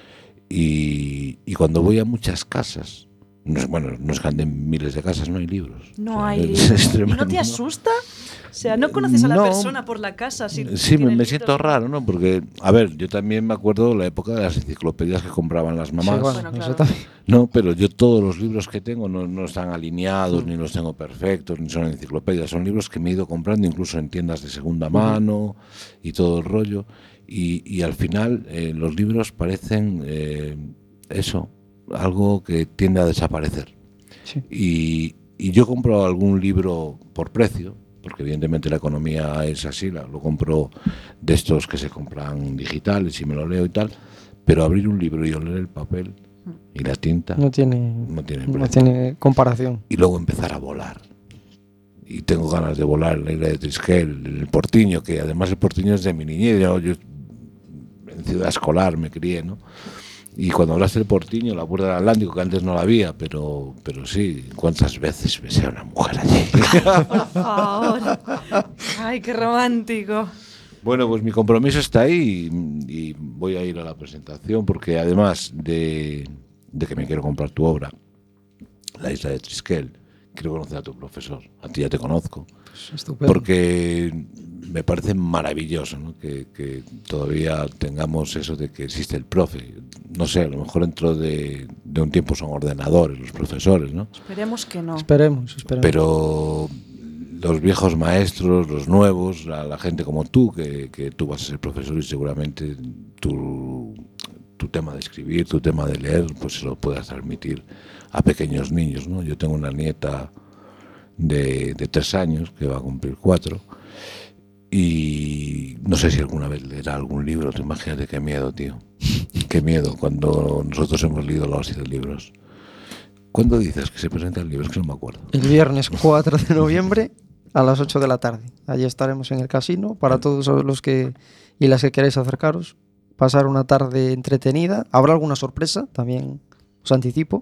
[SPEAKER 4] y, y cuando voy a muchas casas, no es, bueno, no es que anden miles de casas, no hay libros.
[SPEAKER 1] No
[SPEAKER 4] O sea,
[SPEAKER 1] hay
[SPEAKER 4] es-
[SPEAKER 1] libros.
[SPEAKER 4] es
[SPEAKER 1] ¿Y
[SPEAKER 4] tremendo,
[SPEAKER 1] no te
[SPEAKER 4] ¿no?
[SPEAKER 1] asusta? O sea, ¿no conoces a la
[SPEAKER 4] No.
[SPEAKER 1] persona por la casa? Si
[SPEAKER 4] Sí, me,
[SPEAKER 1] tiene
[SPEAKER 4] me siento
[SPEAKER 1] libros?
[SPEAKER 4] raro, ¿no? Porque, a ver, yo también me acuerdo de la época de las enciclopedias que compraban las mamás.
[SPEAKER 3] Sí, bueno,
[SPEAKER 1] Bueno,
[SPEAKER 3] eso
[SPEAKER 1] claro.
[SPEAKER 3] también.
[SPEAKER 4] No, pero yo todos los libros que tengo no, no están alineados, ni los tengo perfectos, ni son enciclopedias. Son libros que me he ido comprando incluso en tiendas de segunda mano y todo el rollo. Y, y al final eh, los libros parecen eh, eso, algo que tiende a desaparecer.
[SPEAKER 3] Sí.
[SPEAKER 4] Y, y yo compro algún libro por precio, porque evidentemente la economía es así, la- lo compro de estos que se compran digitales y me lo leo y tal, pero abrir un libro y oler el papel y la tinta
[SPEAKER 3] No tiene,
[SPEAKER 4] no tiene
[SPEAKER 3] no
[SPEAKER 4] precio.
[SPEAKER 3] tiene comparación.
[SPEAKER 4] Y luego empezar a volar. Y tengo ganas de volar en la isla de Triskel, en el Portiño, que además el Portiño es de mi niñez. Yo, yo en Ciudad Escolar me crié, ¿no? Y cuando hablaste del Portiño, la puerta del Atlántico, que antes no la había, pero, pero sí, ¿cuántas veces besé a una mujer allí?
[SPEAKER 1] Por favor. Ay, qué romántico.
[SPEAKER 4] Bueno, pues mi compromiso está ahí y, y voy a ir a la presentación porque además de, de que me quiero comprar tu obra, La isla de Triskel, quiero conocer a tu profesor. A ti ya te conozco.
[SPEAKER 3] Estupendo.
[SPEAKER 4] Porque me parece maravilloso, ¿no? que, que todavía tengamos eso de que existe el profe. No sé, a lo mejor dentro de, de un tiempo son ordenadores los profesores, ¿no?
[SPEAKER 1] Esperemos que no.
[SPEAKER 3] Esperemos, esperemos.
[SPEAKER 4] Pero los viejos maestros, los nuevos, la, la gente como tú, que, que tú vas a ser profesor y seguramente tu, tu tema de escribir, tu tema de leer, pues se lo puedas transmitir a pequeños niños, ¿no? Yo tengo una nieta de, de tres años que va a cumplir cuatro y no sé si alguna vez leerá algún libro. Te imagínate qué miedo, tío. Qué miedo cuando nosotros hemos leído la hostia de libros. ¿Cuándo dices que se presenta el libro? Es que no me acuerdo.
[SPEAKER 3] El viernes cuatro de noviembre a las ocho de la tarde. Allí estaremos en el casino para todos los que y las que queréis acercaros. Pasar una tarde entretenida. Habrá alguna sorpresa, también os anticipo.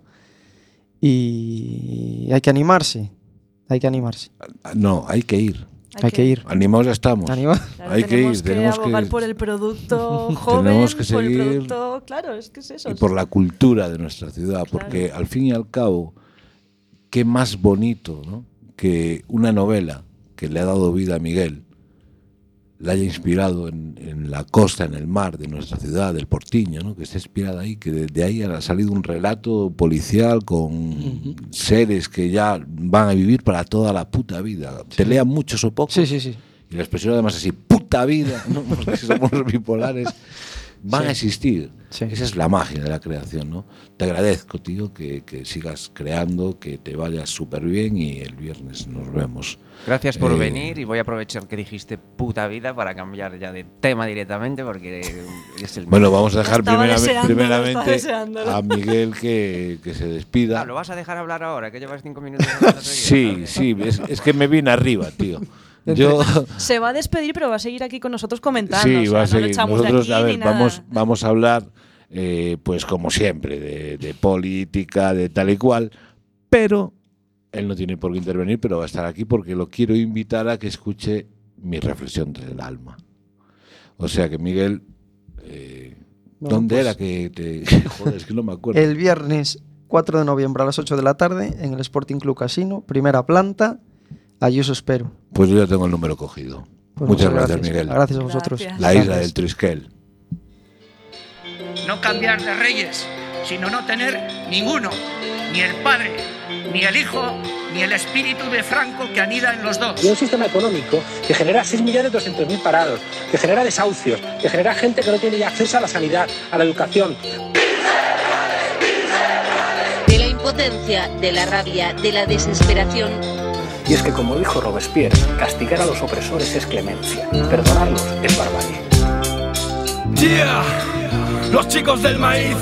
[SPEAKER 3] Y hay que animarse. Hay que animarse.
[SPEAKER 4] No, hay que ir.
[SPEAKER 3] Hay que ir.
[SPEAKER 4] Animados ya estamos.
[SPEAKER 3] Anima-
[SPEAKER 1] Claro,
[SPEAKER 4] Hay que
[SPEAKER 1] tenemos
[SPEAKER 4] ir,
[SPEAKER 1] que
[SPEAKER 4] tenemos
[SPEAKER 1] abogar
[SPEAKER 4] que-
[SPEAKER 1] por el producto joven,
[SPEAKER 4] Tenemos que
[SPEAKER 1] por el
[SPEAKER 4] seguir-
[SPEAKER 1] producto... Claro, es que es eso.
[SPEAKER 4] Y por la cultura de nuestra ciudad, porque al fin y al cabo, qué más bonito, ¿no? Que una novela que le ha dado vida a Miguel la haya inspirado en, en la costa, en el mar de nuestra ciudad, del Portiño, ¿no? Que esté inspirada ahí, que de, de ahí ha salido un relato policial con seres que ya van a vivir para toda la puta vida. Te lean muchos o pocos.
[SPEAKER 3] Sí, sí, sí.
[SPEAKER 4] Y la expresión además así, puta vida, ¿no? Porque si somos bipolares, van
[SPEAKER 3] Sí.
[SPEAKER 4] a existir.
[SPEAKER 3] Sí.
[SPEAKER 4] Esa es la magia de la creación, ¿no? Te agradezco, tío, que, que sigas creando, que te vayas súper bien y el viernes nos vemos.
[SPEAKER 5] Gracias por
[SPEAKER 4] Eh,
[SPEAKER 5] venir y voy a aprovechar que dijiste puta vida para cambiar ya de tema directamente porque es el...
[SPEAKER 4] Bueno, vamos a dejar
[SPEAKER 1] Estaba
[SPEAKER 4] primeramente,
[SPEAKER 1] deseándolo, estaba
[SPEAKER 4] primeramente
[SPEAKER 1] deseándolo.
[SPEAKER 4] a Miguel que, que se despida.
[SPEAKER 5] Ah, ¿lo vas a dejar hablar ahora? Que llevas cinco minutos hablando
[SPEAKER 4] Sí,
[SPEAKER 5] seguidos?
[SPEAKER 4] sí, es, es que me vine arriba, tío. Yo...
[SPEAKER 1] Se va a despedir, pero va a seguir aquí con nosotros comentando.
[SPEAKER 4] Sí,
[SPEAKER 1] o sea,
[SPEAKER 4] va a
[SPEAKER 1] no lo
[SPEAKER 4] seguir.
[SPEAKER 1] echamos
[SPEAKER 4] Nosotros,
[SPEAKER 1] de
[SPEAKER 4] a
[SPEAKER 1] aquí
[SPEAKER 4] ver,
[SPEAKER 1] ni nada.
[SPEAKER 4] vamos, vamos a hablar, eh, pues como siempre, de, de política, de tal y cual, pero él no tiene por qué intervenir, pero va a estar aquí porque lo quiero invitar a que escuche mi reflexión desde el alma. O sea que Miguel, eh,
[SPEAKER 3] Bueno,
[SPEAKER 4] ¿dónde
[SPEAKER 3] pues,
[SPEAKER 4] era que te...? Joder, es que no me acuerdo.
[SPEAKER 3] El viernes cuatro de noviembre a las ocho de la tarde en el Sporting Club Casino, primera planta. Allí os espero.
[SPEAKER 4] Pues yo ya tengo el número cogido.
[SPEAKER 3] Pues
[SPEAKER 4] Muchas gracias, Miguel.
[SPEAKER 3] Gracias a vosotros.
[SPEAKER 1] Gracias.
[SPEAKER 4] La isla
[SPEAKER 3] Gracias.
[SPEAKER 4] del Triskel.
[SPEAKER 8] No cambiar de reyes, sino no tener ninguno, ni el padre, ni el hijo, ni el espíritu de Franco que anida en los dos.
[SPEAKER 9] Y un sistema económico que genera seis millones doscientos mil parados, que genera desahucios, que genera gente que no tiene ya acceso a la sanidad, a la educación.
[SPEAKER 10] De la impotencia, de la rabia, de la desesperación.
[SPEAKER 9] Y es que, como dijo Robespierre, castigar a los opresores es clemencia, perdonarlos es barbarie.
[SPEAKER 11] Yeah, los chicos del maíz,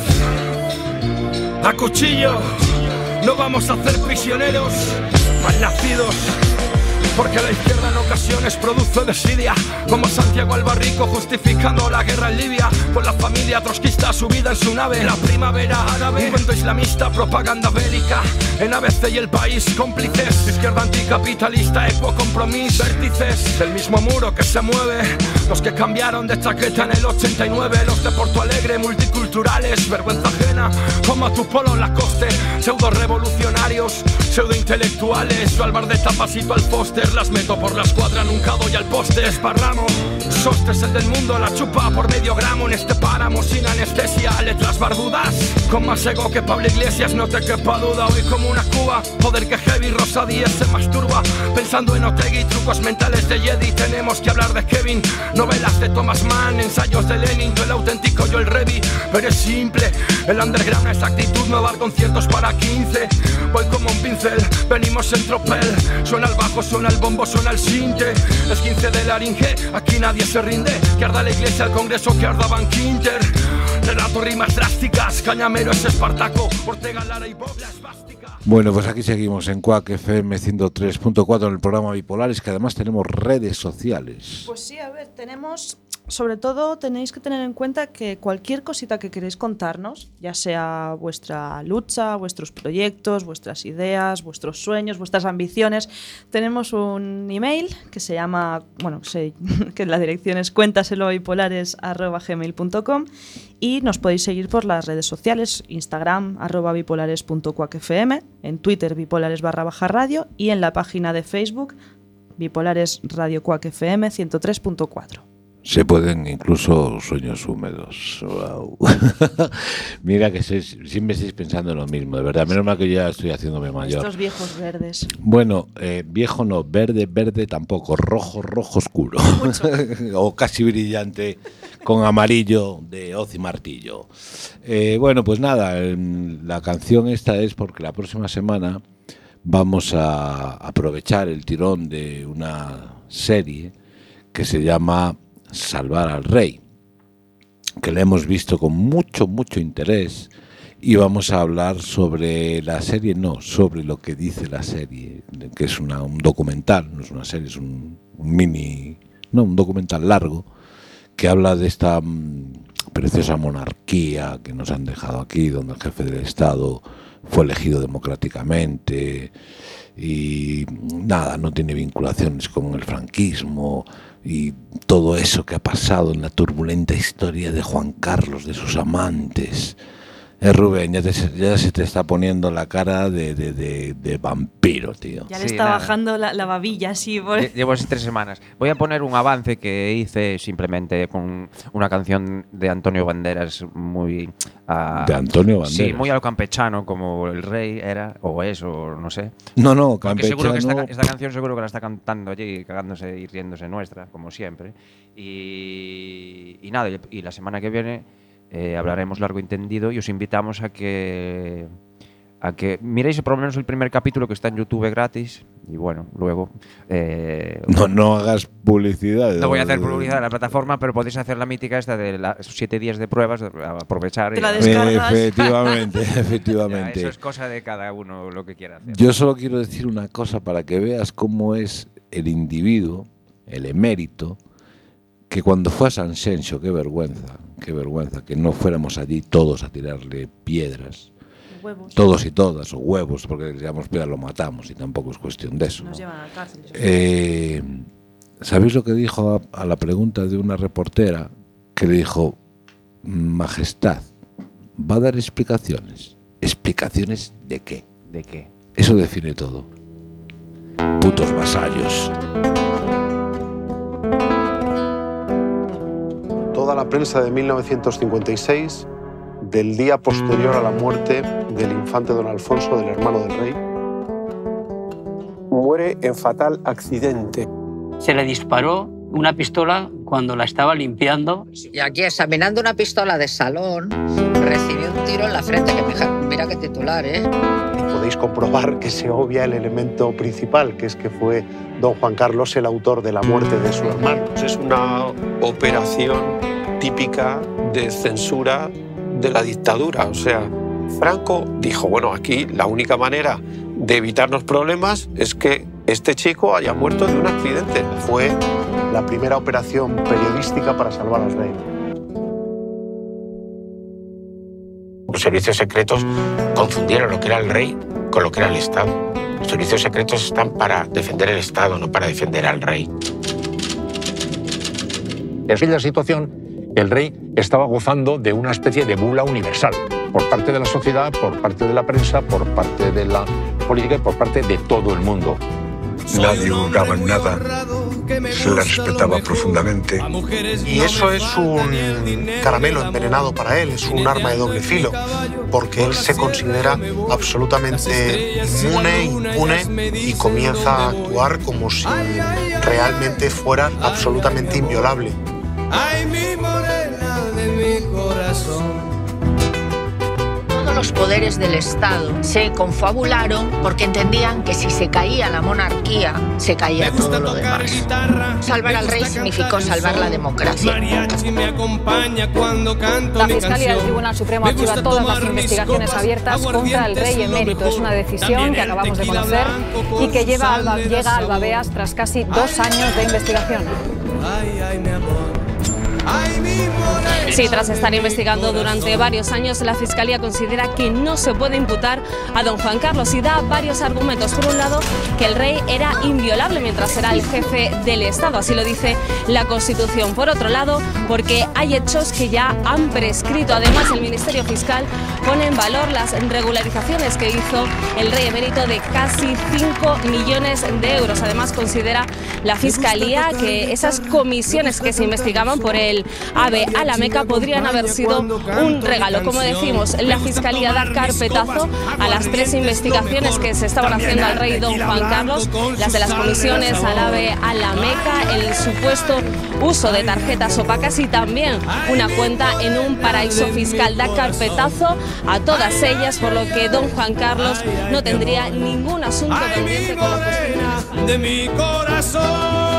[SPEAKER 11] a cuchillo, no vamos a hacer prisioneros malnacidos, porque la izquierda en ocasiones produce desidia, como Santiago Albarrico justificando la guerra en Libia, con la familia trotskista subida en su nave, la primavera árabe, un cuento islamista, propaganda bélica, en A B C y El País, cómplices, izquierda anticapitalista, eco compromiso, vértices del mismo muro que se mueve, los que cambiaron de chaqueta en el ochenta y nueve, los de Porto Alegre, multiculturales, vergüenza ajena, como a tu polo Lacoste, pseudo revolucionarios, pseudo intelectuales, yo al bar de tapas y tú al póster, las meto por la escuadra, nunca doy al poste, esparramo, sostes el del mundo, la chupa por medio gramo en este páramo sin anestesia, letras barbudas, con más ego que Pablo Iglesias, no te quepa duda, hoy como una cuba, poder que Heavy Rosa Díez se masturba, pensando en Otegi, trucos mentales de Jedi, tenemos que hablar de Kevin, novelas de Thomas Mann, ensayos de Lenin, tú el auténtico, yo el revi, pero es simple, el underground es actitud, no dar conciertos para quince, voy como un pincel, venimos en tropel, suena el bajo, suena el bombo, suena el sinte, es quince de laringe, aquí nadie se rinde, que arda la iglesia, el congreso, que arda Van Quinter, relato rimas drásticas, Cañamero es Espartaco, Ortega Lara y Bob la esvástica.
[SPEAKER 4] Bueno, pues aquí seguimos en Quack F M ciento tres punto cuatro en el programa Bipolares, que además tenemos redes sociales.
[SPEAKER 1] Pues sí, a ver, tenemos, sobre todo tenéis que tener en cuenta que cualquier cosita que queréis contarnos, ya sea vuestra lucha, vuestros proyectos, vuestras ideas, vuestros sueños, vuestras ambiciones, tenemos un email que se llama, bueno, sé, que la dirección es cuéntaselo bipolares arroba gmail punto com y nos podéis seguir por las redes sociales, Instagram arroba bipolares punto cuac f m, en Twitter bipolares barra baja radio y en la página de Facebook Bipolares Radio Quack F M ciento tres punto cuatro.
[SPEAKER 4] Se pueden incluso sueños húmedos. Wow. Mira que se, siempre estáis pensando en lo mismo, de verdad. Menos mal que ya estoy haciéndome mayor.
[SPEAKER 1] Estos viejos verdes.
[SPEAKER 4] Bueno, eh, viejo no, verde, verde tampoco, rojo, rojo oscuro. O casi brillante con amarillo de hoz y martillo. Eh, bueno, pues nada, la canción esta es porque la próxima semana vamos a aprovechar el tirón de una serie que se llama Salvar al Rey, que la hemos visto con mucho, mucho interés y vamos a hablar sobre la serie, no, sobre lo que dice la serie, que es una, un documental, no es una serie, es un, un mini, no, un documental largo que habla de esta um, preciosa monarquía que nos han dejado aquí, donde el jefe del Estado fue elegido democráticamente y nada, no tiene vinculaciones con el franquismo y todo eso que ha pasado en la turbulenta historia de Juan Carlos, de sus amantes. Eh, Rubén, ya, te, ya se te está poniendo la cara de, de, de, de vampiro, tío.
[SPEAKER 1] Ya le
[SPEAKER 5] Sí,
[SPEAKER 1] está
[SPEAKER 5] nada.
[SPEAKER 1] bajando la, la babilla así. Por...
[SPEAKER 5] Lle- Llevo así tres semanas. Voy a poner un avance que hice simplemente con una canción de Antonio Banderas muy... ah,
[SPEAKER 4] De Antonio Banderas.
[SPEAKER 5] Sí, muy a lo campechano, como el rey era, o es, o no sé.
[SPEAKER 4] No, no,
[SPEAKER 5] Porque seguro que esta,
[SPEAKER 4] campechano.
[SPEAKER 5] esta canción seguro que la está cantando allí, cagándose y riéndose nuestra, como siempre. Y, y nada, y, y la semana que viene eh, hablaremos largo y tendido y os invitamos a que a que miréis por lo menos el primer capítulo que está en YouTube gratis y bueno, luego eh,
[SPEAKER 4] No, no hagas publicidad.
[SPEAKER 5] no voy a hacer publicidad de la plataforma, pero podéis hacer la mítica esta de los siete días de pruebas, de aprovechar.
[SPEAKER 1] Te la
[SPEAKER 5] y-
[SPEAKER 1] descargas.
[SPEAKER 4] Efectivamente,
[SPEAKER 5] Ya,
[SPEAKER 4] efectivamente.
[SPEAKER 5] eso es cosa de cada uno lo que quiera hacer.
[SPEAKER 4] Yo solo quiero decir una cosa para que veas cómo es el individuo, el emérito, que cuando fue a San Xenxo, qué vergüenza, qué vergüenza, que no fuéramos allí todos a tirarle piedras,
[SPEAKER 1] Huevos.
[SPEAKER 4] todos y todas, o huevos, porque le tiramos piedras, lo matamos, y tampoco es cuestión de eso.
[SPEAKER 1] Nos
[SPEAKER 4] ¿no?
[SPEAKER 1] llevan a la cárcel.
[SPEAKER 4] Eh, ¿Sabéis lo que dijo a, a la pregunta de una reportera? Que le dijo, Majestad, ¿va a dar explicaciones? ¿Explicaciones de qué?
[SPEAKER 5] ¿De qué?
[SPEAKER 4] Eso define todo. Putos vasallos.
[SPEAKER 12] Toda la prensa de mil novecientos cincuenta y seis, del día posterior a la muerte del infante don Alfonso, del hermano del rey, muere en fatal accidente.
[SPEAKER 13] Se le disparó una pistola cuando la estaba limpiando.
[SPEAKER 14] Y aquí, examinando una pistola de salón, recibió un tiro en la frente, que mira, mira qué titular, ¿eh?
[SPEAKER 12] Podéis comprobar que se obvia el elemento principal, que es que fue don Juan Carlos el autor de la muerte de su hermano. Es una operación típica de censura de la dictadura. O sea, Franco dijo, bueno, aquí la única manera de evitarnos problemas es que este chico haya muerto de un accidente. Fue la primera operación periodística para salvar al rey.
[SPEAKER 15] Los servicios secretos confundieron lo que era el rey con lo que era el Estado. Los servicios secretos están para defender el Estado, no para defender al rey.
[SPEAKER 16] En aquella situación, el rey estaba gozando de una especie de bula universal, por parte de la sociedad, por parte de la prensa, por parte de la política y por parte de todo el mundo.
[SPEAKER 17] Nadie juzgaba en nada, se le respetaba profundamente.
[SPEAKER 12] Y eso es un caramelo envenenado para él, es un arma de doble filo, porque él se considera absolutamente inmune, impune, y comienza a actuar como si realmente fuera absolutamente inviolable.
[SPEAKER 18] Ay, mi morena de mi corazón.
[SPEAKER 14] Todos los poderes del Estado se confabularon porque entendían que si se caía la monarquía, se caía todo lo demás. Salvar al rey significó salvar la democracia.
[SPEAKER 18] La
[SPEAKER 19] Fiscalía del Tribunal Supremo archiva todas las investigaciones abiertas contra el rey emérito. Es una decisión que acabamos de conocer y que lleva a Alba, llega a Alba Beas tras casi dos años de investigación.
[SPEAKER 18] Ay, ay, mi amor.
[SPEAKER 20] Sí, tras estar investigando durante varios años, la Fiscalía considera que no se puede imputar a don Juan Carlos y da varios argumentos. Por un lado, que el rey era inviolable mientras era el jefe del Estado, así lo dice la Constitución. Por otro lado, porque hay hechos que ya han prescrito. Además, el Ministerio Fiscal pone en valor las regularizaciones que hizo el rey emérito de casi cinco millones de euros. Además, considera la Fiscalía que esas comisiones que se investigaban por el AVE a la Meca podrían haber sido un regalo. Como decimos, la Fiscalía da carpetazo a las tres investigaciones que se estaban haciendo al rey don Juan Carlos, las de las comisiones al AVE a la Meca, el supuesto uso de tarjetas opacas y también una cuenta en un paraíso fiscal. Da carpetazo a todas ellas, por lo que don Juan Carlos no tendría ningún asunto pendiente con la justicia
[SPEAKER 18] de mi corazón.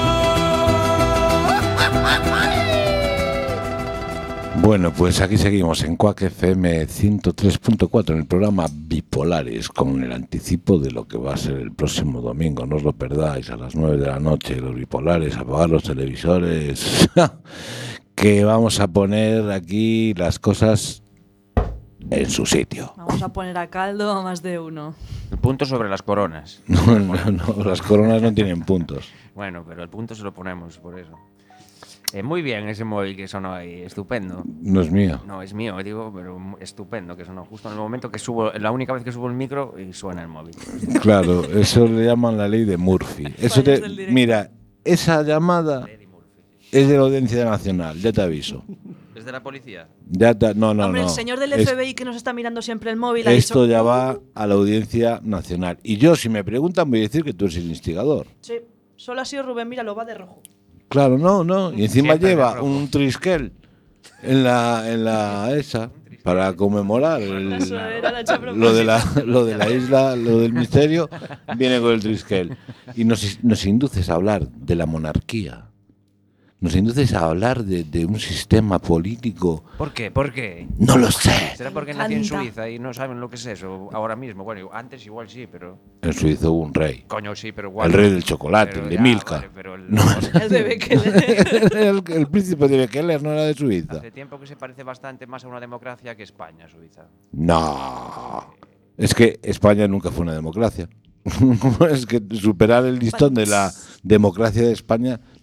[SPEAKER 4] Bueno, pues aquí seguimos en Quack F M ciento tres punto cuatro en el programa Bipolares, con el anticipo de lo que va a ser el próximo domingo. No os lo perdáis, a las nueve de la noche, los Bipolares, apagar los televisores, que vamos a poner aquí las cosas en su sitio.
[SPEAKER 1] Vamos a poner a caldo a más de uno.
[SPEAKER 5] El punto sobre las coronas.
[SPEAKER 4] No, no, no, las coronas no tienen puntos.
[SPEAKER 5] Bueno, pero el punto se lo ponemos, por eso. Eh, muy bien ese móvil que sonó ahí, estupendo.
[SPEAKER 4] No es mío.
[SPEAKER 5] No, es mío, digo, pero estupendo que sonó justo en el momento que subo, la única vez que subo el micro y suena el móvil.
[SPEAKER 4] Claro, eso le llaman la ley de Murphy. Eso te, mira, esa llamada es de la Audiencia Nacional, ya te aviso.
[SPEAKER 5] ¿Es de la policía?
[SPEAKER 4] Ya te, no, no,
[SPEAKER 1] Hombre,
[SPEAKER 4] no.
[SPEAKER 1] el señor del
[SPEAKER 4] es,
[SPEAKER 1] F B I que nos está mirando siempre el móvil.
[SPEAKER 4] Esto
[SPEAKER 1] ha dicho,
[SPEAKER 4] ya va a la Audiencia Nacional. Y yo, si me preguntan, voy a decir que tú eres el instigador.
[SPEAKER 1] Sí, solo ha sido Rubén, mira, lo va de rojo.
[SPEAKER 4] Claro, no, no. Y encima
[SPEAKER 5] Siempre
[SPEAKER 4] lleva un triskel en la, en la esa para conmemorar el, lo de la lo de la isla, lo del misterio, viene con el triskel. Y nos, nos induces a hablar de la monarquía. Nos induces a hablar de, de un sistema político.
[SPEAKER 5] ¿Por qué? ¿Por qué?
[SPEAKER 4] No lo sé.
[SPEAKER 5] ¿Será porque nació en Suiza y no saben lo que es eso ahora mismo? Bueno, antes igual sí, pero...
[SPEAKER 4] En Suiza hubo un rey.
[SPEAKER 5] Coño, sí, pero igual...
[SPEAKER 4] El rey del chocolate,
[SPEAKER 5] pero
[SPEAKER 4] el de
[SPEAKER 5] ya,
[SPEAKER 4] Milka.
[SPEAKER 5] Vale, pero el...
[SPEAKER 4] No,
[SPEAKER 1] el de Bekele.
[SPEAKER 4] el, el príncipe de Bekele no era de Suiza.
[SPEAKER 5] Hace tiempo que se parece bastante más a una democracia que España, Suiza.
[SPEAKER 4] No. Es que España nunca fue una democracia. Es que superar el listón de la democracia de España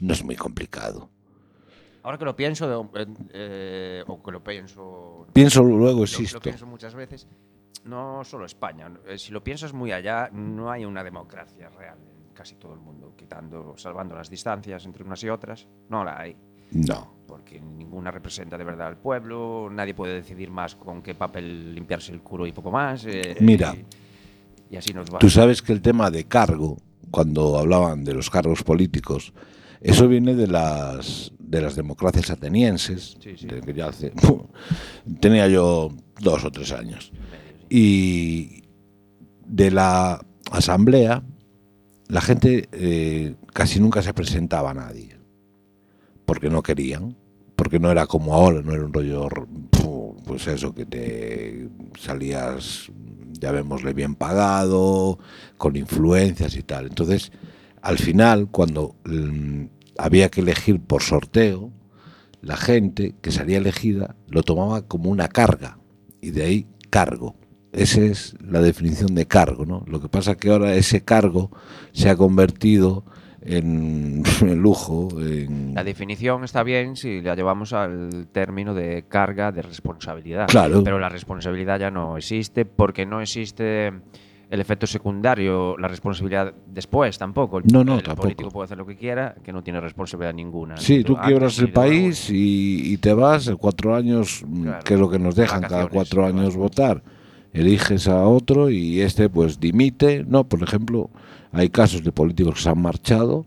[SPEAKER 4] no es muy complicado.
[SPEAKER 5] Ahora que lo pienso, eh, eh, o que lo pienso...
[SPEAKER 4] Pienso, luego
[SPEAKER 5] lo,
[SPEAKER 4] existo.
[SPEAKER 5] Lo pienso muchas veces, no solo España. Eh, si lo piensas muy allá, no hay una democracia real en casi todo el mundo, quitando, salvando las distancias entre unas y otras, no la hay.
[SPEAKER 4] No.
[SPEAKER 5] Porque ninguna representa de verdad al pueblo, nadie puede decidir más con qué papel limpiarse el culo y poco más. Eh,
[SPEAKER 4] Mira,
[SPEAKER 5] y, y así nos va.
[SPEAKER 4] Tú sabes que el tema de cargo, cuando hablaban de los cargos políticos, eso viene de las de las democracias atenienses, sí, sí. De que ya hace, tenía yo dos o tres años, y de la asamblea la gente eh, casi nunca se presentaba a nadie, porque no querían, porque no era como ahora, no era un rollo, pues eso, que te salías, llamémosle, bien pagado, con influencias y tal. Entonces, al final, cuando mmm, había que elegir por sorteo, la gente que salía elegida lo tomaba como una carga, y de ahí cargo. Esa es la definición de cargo, ¿no? Lo que pasa es que ahora ese cargo se ha convertido en, en lujo. En...
[SPEAKER 5] La definición está bien si la llevamos al término de carga de responsabilidad.
[SPEAKER 4] Claro.
[SPEAKER 5] Pero la responsabilidad ya no existe porque no existe el efecto secundario, la responsabilidad después tampoco. El,
[SPEAKER 4] no, no,
[SPEAKER 5] el
[SPEAKER 4] tampoco.
[SPEAKER 5] político puede hacer lo que quiera, que no tiene responsabilidad ninguna.
[SPEAKER 4] Sí, tú quiebras el país y, y te vas cuatro años, claro, que es lo que nos dejan cada cuatro años votar. Eliges a otro y este pues dimite. No, por ejemplo, hay casos de políticos que se han marchado.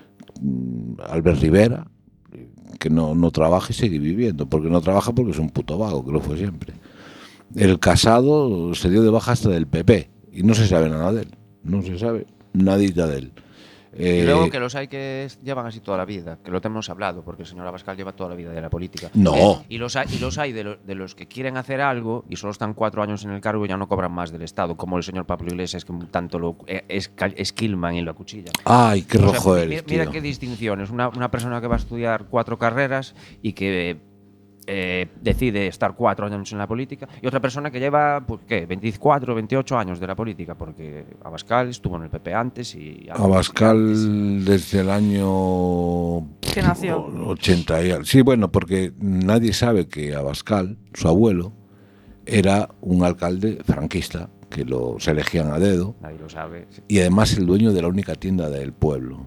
[SPEAKER 4] Albert Rivera, que no, no trabaja y sigue viviendo, porque no trabaja porque es un puto vago, que lo fue siempre. El Casado se dio de baja hasta del P P y no se sabe nada de él, no se sabe nadita de él. Eh,
[SPEAKER 5] y luego que los hay que llevan así toda la vida, que lo hemos hablado, porque el señor Abascal lleva toda la vida de la política.
[SPEAKER 4] No.
[SPEAKER 5] Eh, y los hay, y los, hay de, lo, de los que quieren hacer algo y solo están cuatro años en el cargo y ya no cobran más del Estado, como el señor Pablo Iglesias, que tanto lo eh, es, esquilman y lo acuchillan.
[SPEAKER 4] Ay, qué rojo
[SPEAKER 5] o sea,
[SPEAKER 4] eres,
[SPEAKER 5] mira, mira
[SPEAKER 4] tío.
[SPEAKER 5] qué distinciones. Una, una persona que va a estudiar cuatro carreras y que eh, decide estar cuatro años en la política, y otra persona que lleva, pues, ¿qué? veinticuatro, veintiocho años de la política, porque Abascal estuvo en el P P antes y...
[SPEAKER 4] Abascal
[SPEAKER 5] antes.
[SPEAKER 4] Desde el año...
[SPEAKER 1] ¿Qué nació?
[SPEAKER 4] ochenta y algo. Sí, bueno, porque nadie sabe que Abascal, su abuelo, era un alcalde franquista, que lo, se elegían a dedo.
[SPEAKER 5] Nadie lo sabe. Sí.
[SPEAKER 4] Y además el dueño de la única tienda del pueblo.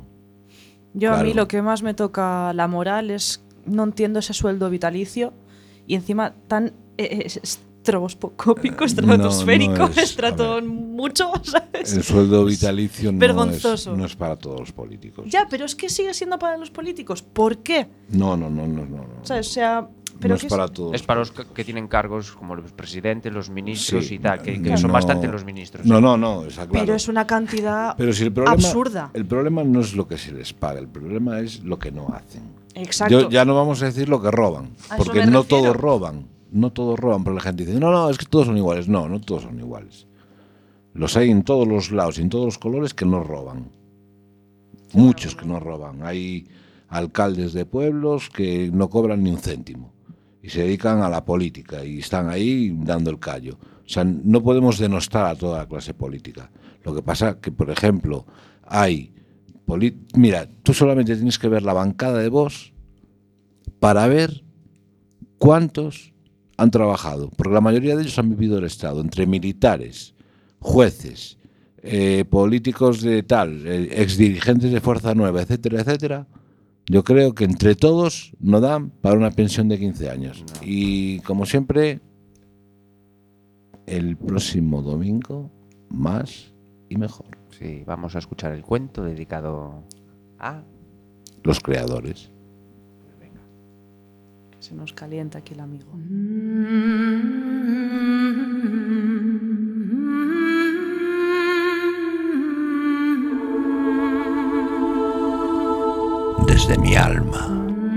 [SPEAKER 1] Yo
[SPEAKER 4] claro.
[SPEAKER 1] A mí lo que más me toca la moral es... No entiendo ese sueldo vitalicio y encima tan eh, estroboscópico, estratosférico,
[SPEAKER 4] no, no es,
[SPEAKER 1] estrato mucho, ¿sabes?
[SPEAKER 4] El sueldo vitalicio no
[SPEAKER 1] vergonzoso.
[SPEAKER 4] Es, no es para todos los políticos.
[SPEAKER 1] Ya, pero es que sigue siendo para los políticos. ¿Por qué?
[SPEAKER 4] No, no, no, no, no. no.
[SPEAKER 1] ¿Sabes? O sea, pero
[SPEAKER 4] no es para todos.
[SPEAKER 5] Es para los que, que tienen cargos como los presidentes, los ministros
[SPEAKER 4] sí,
[SPEAKER 5] y tal, que, que
[SPEAKER 4] no,
[SPEAKER 5] son bastantes los ministros.
[SPEAKER 4] No, no, no, está claro.
[SPEAKER 1] Pero es una cantidad
[SPEAKER 4] pero si el problema,
[SPEAKER 1] absurda.
[SPEAKER 4] El problema no es lo que se les paga, el problema es lo que no hacen.
[SPEAKER 1] Exacto.
[SPEAKER 4] Yo, ya no vamos a decir lo que roban, porque no todos roban, no todos roban, pero la gente dice, no, no, es que todos son iguales. No, no todos son iguales. Los hay en todos los lados y en todos los colores que no roban. Muchos que no roban. Hay alcaldes de pueblos que no cobran ni un céntimo y se dedican a la política y están ahí dando el callo. O sea, no podemos denostar a toda la clase política. Lo que pasa que, por ejemplo, hay... Mira, tú solamente tienes que ver la bancada de Vox para ver cuántos han trabajado, porque la mayoría de ellos han vivido el Estado, entre militares, jueces, eh, políticos de tal, eh, exdirigentes de Fuerza Nueva, etcétera, etcétera. Yo creo que entre todos no dan para una pensión de quince años. No. Y como siempre, el próximo domingo, más y mejor.
[SPEAKER 5] Sí, vamos a escuchar el cuento dedicado a...
[SPEAKER 4] los creadores.
[SPEAKER 1] Pues venga. Se nos calienta aquí el amigo.
[SPEAKER 17] Desde mi alma.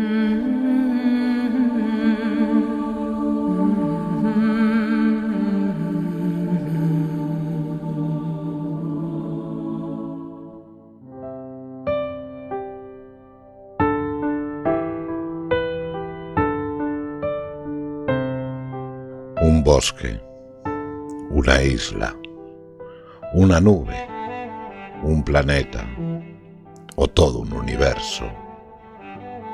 [SPEAKER 17] Un bosque, una isla, una nube, un planeta o todo un universo.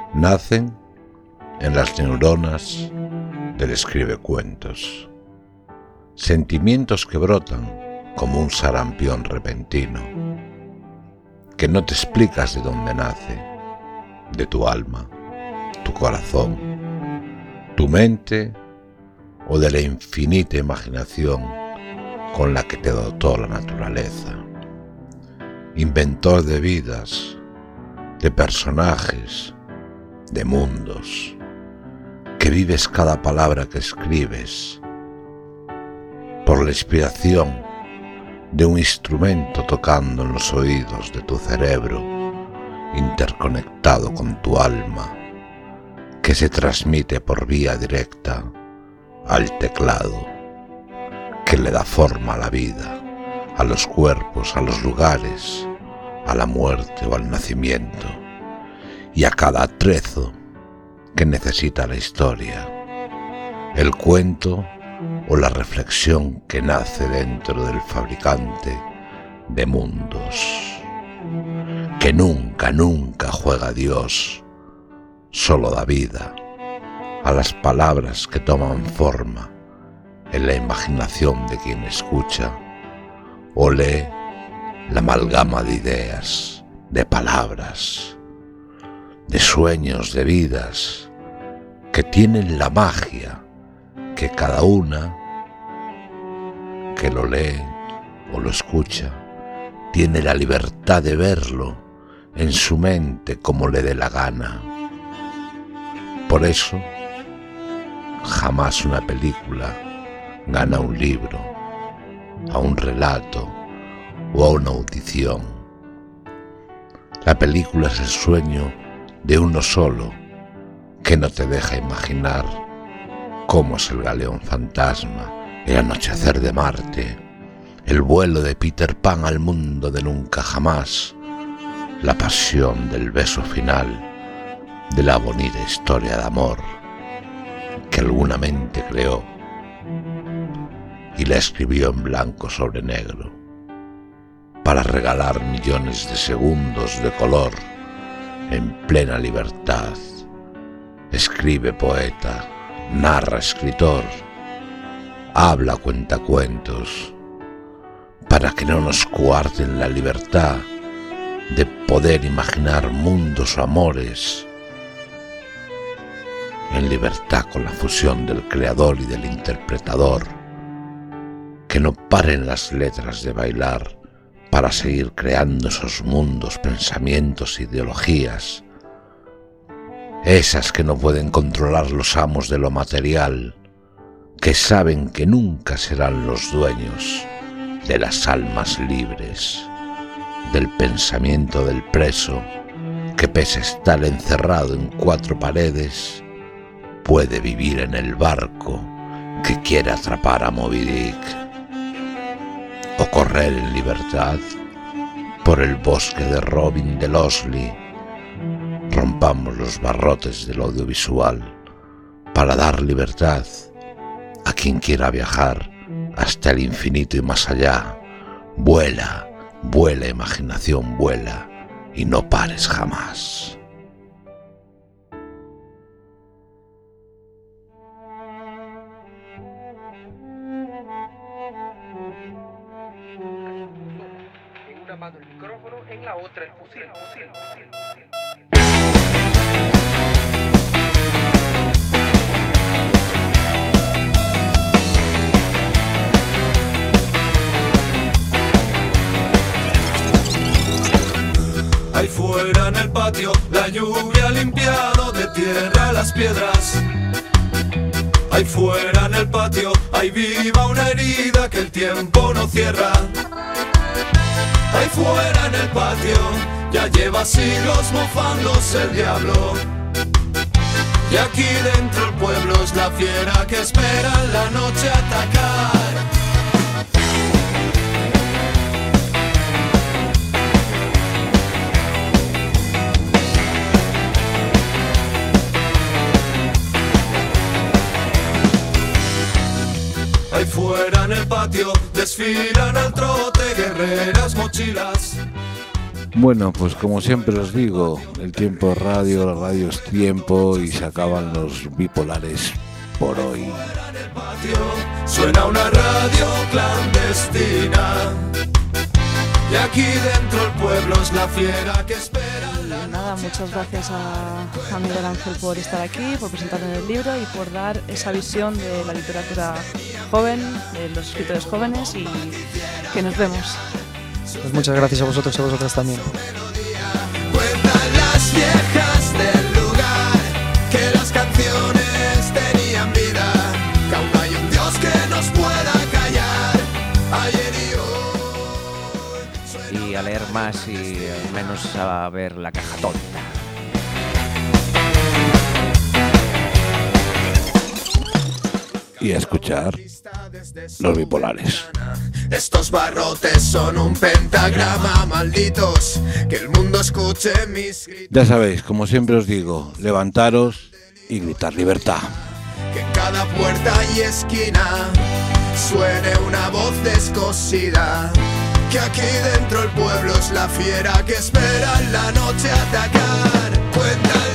[SPEAKER 4] nacen en las neuronas del escribecuentos. Sentimientos que brotan como un sarampión repentino, que no te explicas de dónde nace, de tu alma, tu corazón, tu mente o de la infinita imaginación con la que te dotó la naturaleza. Inventor de vidas, de personajes, de mundos, que vives cada palabra que escribes, por la inspiración de un instrumento tocando en los oídos de tu cerebro, interconectado con tu alma, que se transmite por vía directa al teclado, que le da forma a la vida, a los cuerpos, a los lugares, a la muerte o al nacimiento, y a cada atrezo que necesita la historia, el cuento o la reflexión que nace dentro del fabricante de mundos, que nunca, nunca juega a Dios, solo da vida a las palabras que toman forma en la imaginación de quien escucha o lee la amalgama de ideas, de palabras, de sueños, de vidas que tienen la magia que cada una que lo lee o lo escucha tiene la libertad de verlo en su mente como le dé la gana. Por eso, jamás una película gana a un libro, a un relato o a una audición. La película es el sueño de uno solo que no te deja imaginar cómo es el galeón fantasma, el anochecer de Marte, el vuelo de Peter Pan al mundo de nunca jamás, la pasión del beso final de la bonita historia de amor que alguna mente creó y la escribió en blanco sobre negro para regalar millones de segundos de color en plena libertad. Escribe poeta, narra escritor, habla cuentacuentos, para que no nos coarten la libertad de poder imaginar mundos o amores, en libertad con la fusión del creador y del interpretador, que no paren las letras de bailar para seguir creando esos mundos, pensamientos, ideologías, esas que no pueden controlar los amos de lo material, que saben que nunca serán los dueños de las almas libres, del pensamiento del preso, que pese a estar encerrado en cuatro paredes, puede vivir en el barco que quiere atrapar a Moby Dick, o correr en libertad por el bosque de Robin de Losley. Rompamos los barrotes del audiovisual para dar libertad a quien quiera viajar hasta el infinito y más allá. Vuela, vuela, imaginación, vuela, y no pares jamás.
[SPEAKER 18] En una mano el micrófono, en la otra el fusil.
[SPEAKER 21] Ahí fuera en el patio, la lluvia ha limpiado de tierra las piedras. Ahí fuera en el patio, ahí viva una herida que el tiempo no cierra. Ahí fuera en el patio, ya lleva siglos mofándose el diablo. Y aquí dentro el pueblo es la fiera que espera en la noche atacar. Ahí fuera en el patio desfilan al trote guerreras mochilas.
[SPEAKER 4] Bueno, pues como siempre os digo, el tiempo es radio, la radio es tiempo y se acaban los bipolares por hoy.
[SPEAKER 21] Suena una radio clandestina y aquí dentro el pueblo es la fiera que espera.
[SPEAKER 1] Y nada, muchas gracias a, a Miguel Ángel por estar aquí, por presentarnos el libro y por dar esa visión de la literatura joven, de los escritores jóvenes, y que nos vemos.
[SPEAKER 3] Pues muchas gracias a vosotros y a vosotras también.
[SPEAKER 21] Cuentan las viejas del lugar que las canciones tenían vida, que aún hay un Dios que nos pueda callar ayer y hoy.
[SPEAKER 5] Y a leer más y menos a ver la caja tonta.
[SPEAKER 4] Y a escuchar los bipolares.
[SPEAKER 21] Estos barrotes son un pentagrama, malditos, que el mundo escuche mis gritos.
[SPEAKER 4] Ya sabéis, como siempre os digo, levantaros y gritar libertad.
[SPEAKER 21] Que en cada puerta y esquina suene una voz descosida, que aquí dentro el pueblo es la fiera que espera en la noche atacar. Cuenta